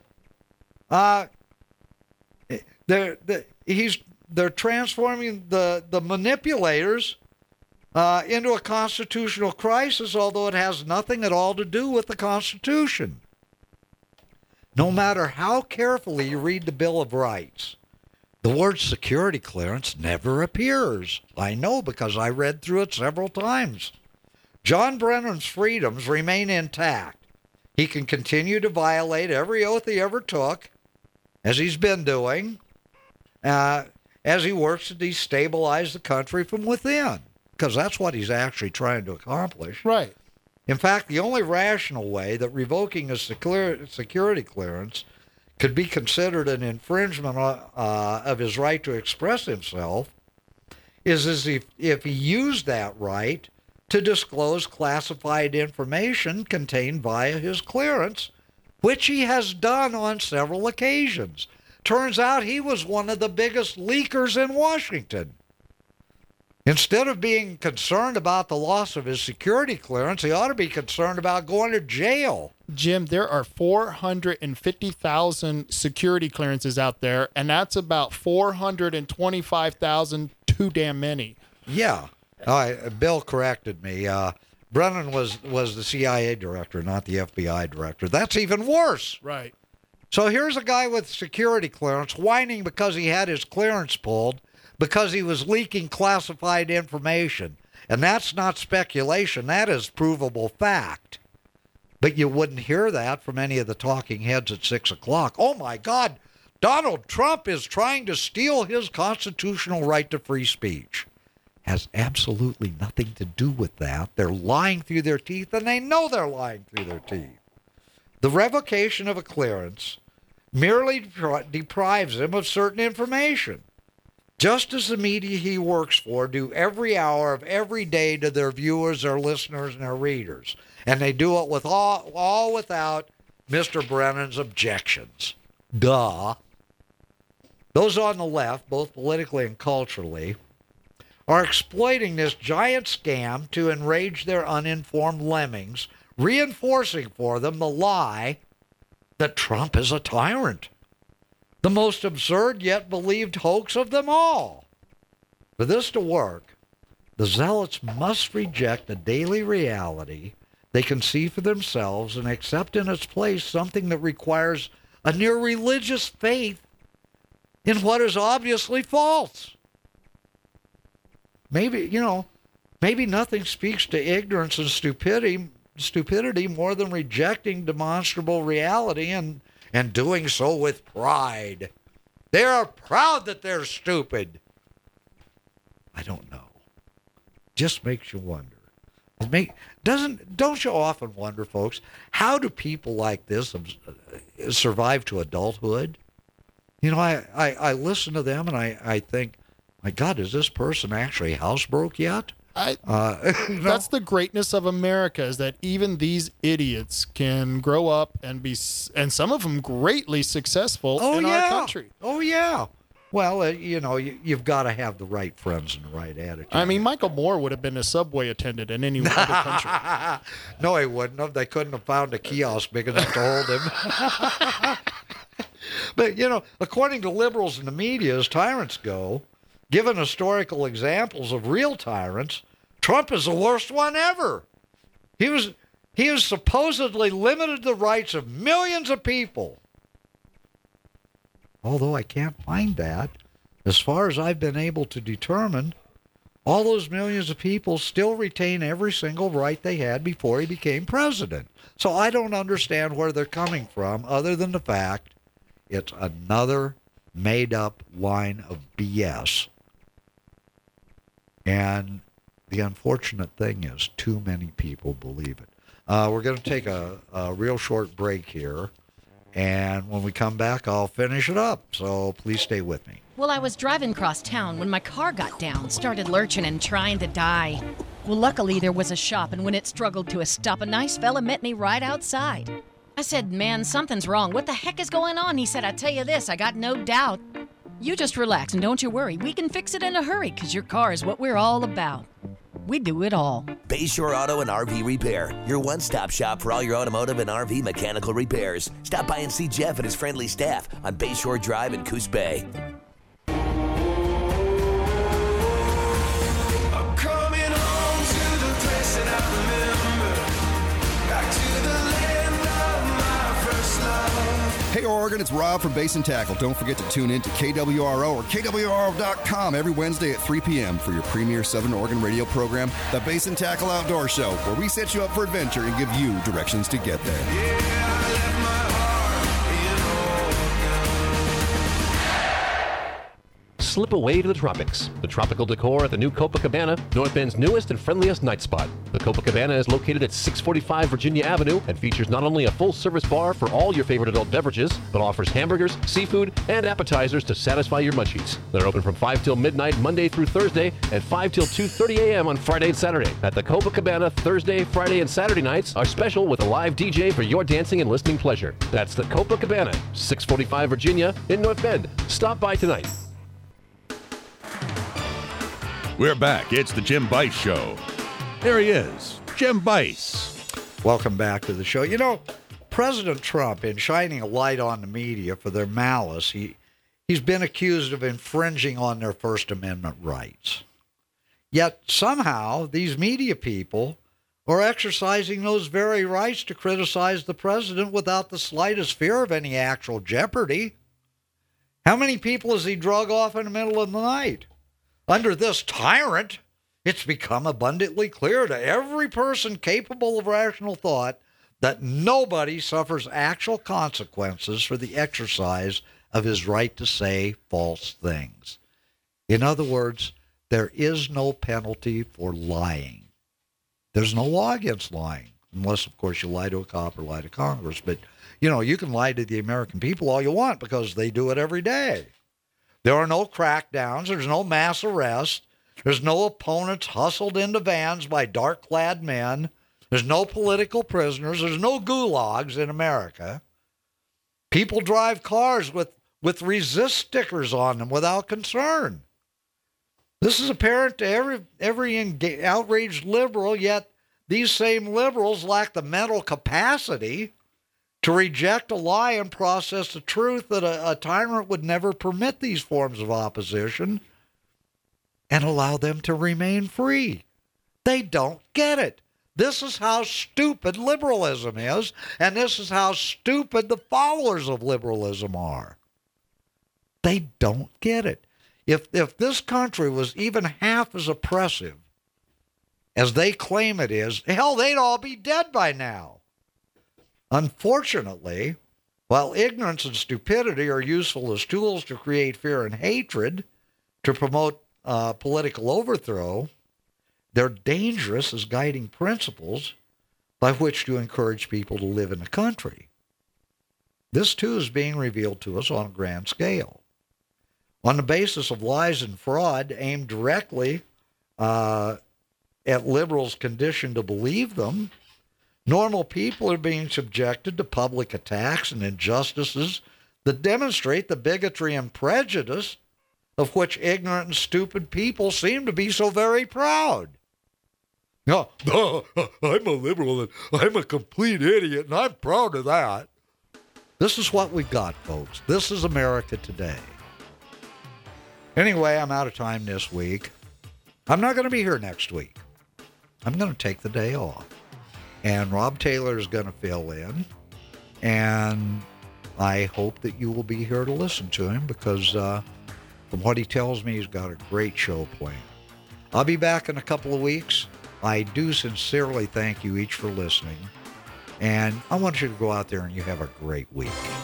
They're transforming the manipulators into a constitutional crisis, although it has nothing at all to do with the Constitution. No matter how carefully you read the Bill of Rights, the word security clearance never appears. I know because I read through it several times. John Brennan's freedoms remain intact. He can continue to violate every oath he ever took, as he's been doing, as he works to destabilize the country from within, because that's what he's actually trying to accomplish. Right. In fact, the only rational way that revoking a security clearance could be considered an infringement of his right to express himself is as if he used that right to disclose classified information contained via his clearance, which he has done on several occasions. Turns out he was one of the biggest leakers in Washington. Instead of being concerned about the loss of his security clearance, he ought to be concerned about going to jail. Jim, there are 450,000 security clearances out there, and that's about 425,000 too damn many. Yeah. Bill corrected me. Brennan was the CIA director, not the FBI director. That's even worse. Right. So here's a guy with security clearance whining because he had his clearance pulled because he was leaking classified information. And that's not speculation. That is provable fact. But you wouldn't hear that from any of the talking heads at 6 o'clock. Oh, my God, Donald Trump is trying to steal his constitutional right to free speech. Has absolutely nothing to do with that. They're lying through their teeth, and they know they're lying through their teeth. The revocation of a clearance merely deprives him of certain information, just as the media he works for do every hour of every day to their viewers, their listeners, and their readers. And they do it with all without Mr. Brennan's objections. Duh. Those on the left, both politically and culturally, are exploiting this giant scam to enrage their uninformed lemmings, reinforcing for them the lie that Trump is a tyrant. The most absurd yet believed hoax of them all. For this to work, the zealots must reject the daily reality they can see for themselves and accept in its place something that requires a near religious faith in what is obviously false. Maybe nothing speaks to ignorance and stupidity more than rejecting demonstrable reality and doing so with pride. They are proud that they're stupid. I don't know. Just makes you wonder. Don't you often wonder, folks, how do people like this survive to adulthood? You know, I listen to them and I think, my God, is this person actually housebroke yet? That's the greatness of America, is that even these idiots can grow up and be, and some of them greatly successful in our country. Oh, yeah. Well, you've got to have the right friends and the right attitude. I mean, Michael Moore would have been a subway attendant in any other country. No, he wouldn't have. They couldn't have found a kiosk big enough to hold him. But, according to liberals in the media, as tyrants go, given historical examples of real tyrants, Trump is the worst one ever. He has supposedly limited the rights of millions of people. Although I can't find that, as far as I've been able to determine, all those millions of people still retain every single right they had before he became president. So I don't understand where they're coming from, other than the fact it's another made-up line of BS. And the unfortunate thing is too many people believe it. We're going to take a real short break here. And when we come back, I'll finish it up. So please stay with me. Well, I was driving across town when my car got down, started lurching and trying to die. Well, luckily there was a shop, and when it struggled to a stop, a nice fella met me right outside. I said, "Man, something's wrong. What the heck is going on?" He said, "I tell you this, I got no doubt. You just relax and don't you worry. We can fix it in a hurry, 'cause your car is what we're all about. We do it all." Bayshore Auto and RV Repair, your one-stop shop for all your automotive and RV mechanical repairs. Stop by and see Jeff and his friendly staff on Bayshore Drive in Coos Bay. Hey Oregon, it's Rob from Basin Tackle. Don't forget to tune in to KWRO or KWRO.com every Wednesday at 3 p.m. for your premier Southern Oregon radio program, the Basin Tackle Outdoor Show, where we set you up for adventure and give you directions to get there. Slip away to the tropics. The tropical decor at the new Copacabana, North Bend's newest and friendliest night spot. The Copacabana is located at 645 Virginia Avenue and features not only a full-service bar for all your favorite adult beverages, but offers hamburgers, seafood, and appetizers to satisfy your munchies. They're open from 5 till midnight Monday through Thursday and 5 till 2:30 a.m. on Friday and Saturday. At the Copacabana, Thursday, Friday, and Saturday nights are special with a live DJ for your dancing and listening pleasure. That's the Copacabana, 645 Virginia in North Bend. Stop by tonight. We're back. It's the Jim Bice Show. There he is, Jim Bice. Welcome back to the show. You know, President Trump, in shining a light on the media for their malice, he's been accused of infringing on their First Amendment rights. Yet somehow these media people are exercising those very rights to criticize the president without the slightest fear of any actual jeopardy. How many people has he drug off in the middle of the night? Under this tyrant, it's become abundantly clear to every person capable of rational thought that nobody suffers actual consequences for the exercise of his right to say false things. In other words, there is no penalty for lying. There's no law against lying, unless, of course, you lie to a cop or lie to Congress. But, you know, you can lie to the American people all you want because they do it every day. There are no crackdowns. There's no mass arrests. There's no opponents hustled into vans by dark-clad men. There's no political prisoners. There's no gulags in America. People drive cars with resist stickers on them without concern. This is apparent to every outraged liberal, yet these same liberals lack the mental capacity to reject a lie and process the truth that a tyrant would never permit these forms of opposition and allow them to remain free. They don't get it. This is how stupid liberalism is, and this is how stupid the followers of liberalism are. They don't get it. If this country was even half as oppressive as they claim it is, hell, they'd all be dead by now. Unfortunately, while ignorance and stupidity are useful as tools to create fear and hatred, to promote political overthrow, they're dangerous as guiding principles by which to encourage people to live in the country. This, too, is being revealed to us on a grand scale. On the basis of lies and fraud aimed directly at liberals' condition to believe them, normal people are being subjected to public attacks and injustices that demonstrate the bigotry and prejudice of which ignorant and stupid people seem to be so very proud. No, I'm a liberal and I'm a complete idiot, and I'm proud of that. This is what we've got, folks. This is America today. Anyway, I'm out of time this week. I'm not going to be here next week. I'm going to take the day off. And Rob Taylor is going to fill in. And I hope that you will be here to listen to him because from what he tells me, he's got a great show planned. I'll be back in a couple of weeks. I do sincerely thank you each for listening. And I want you to go out there and you have a great week.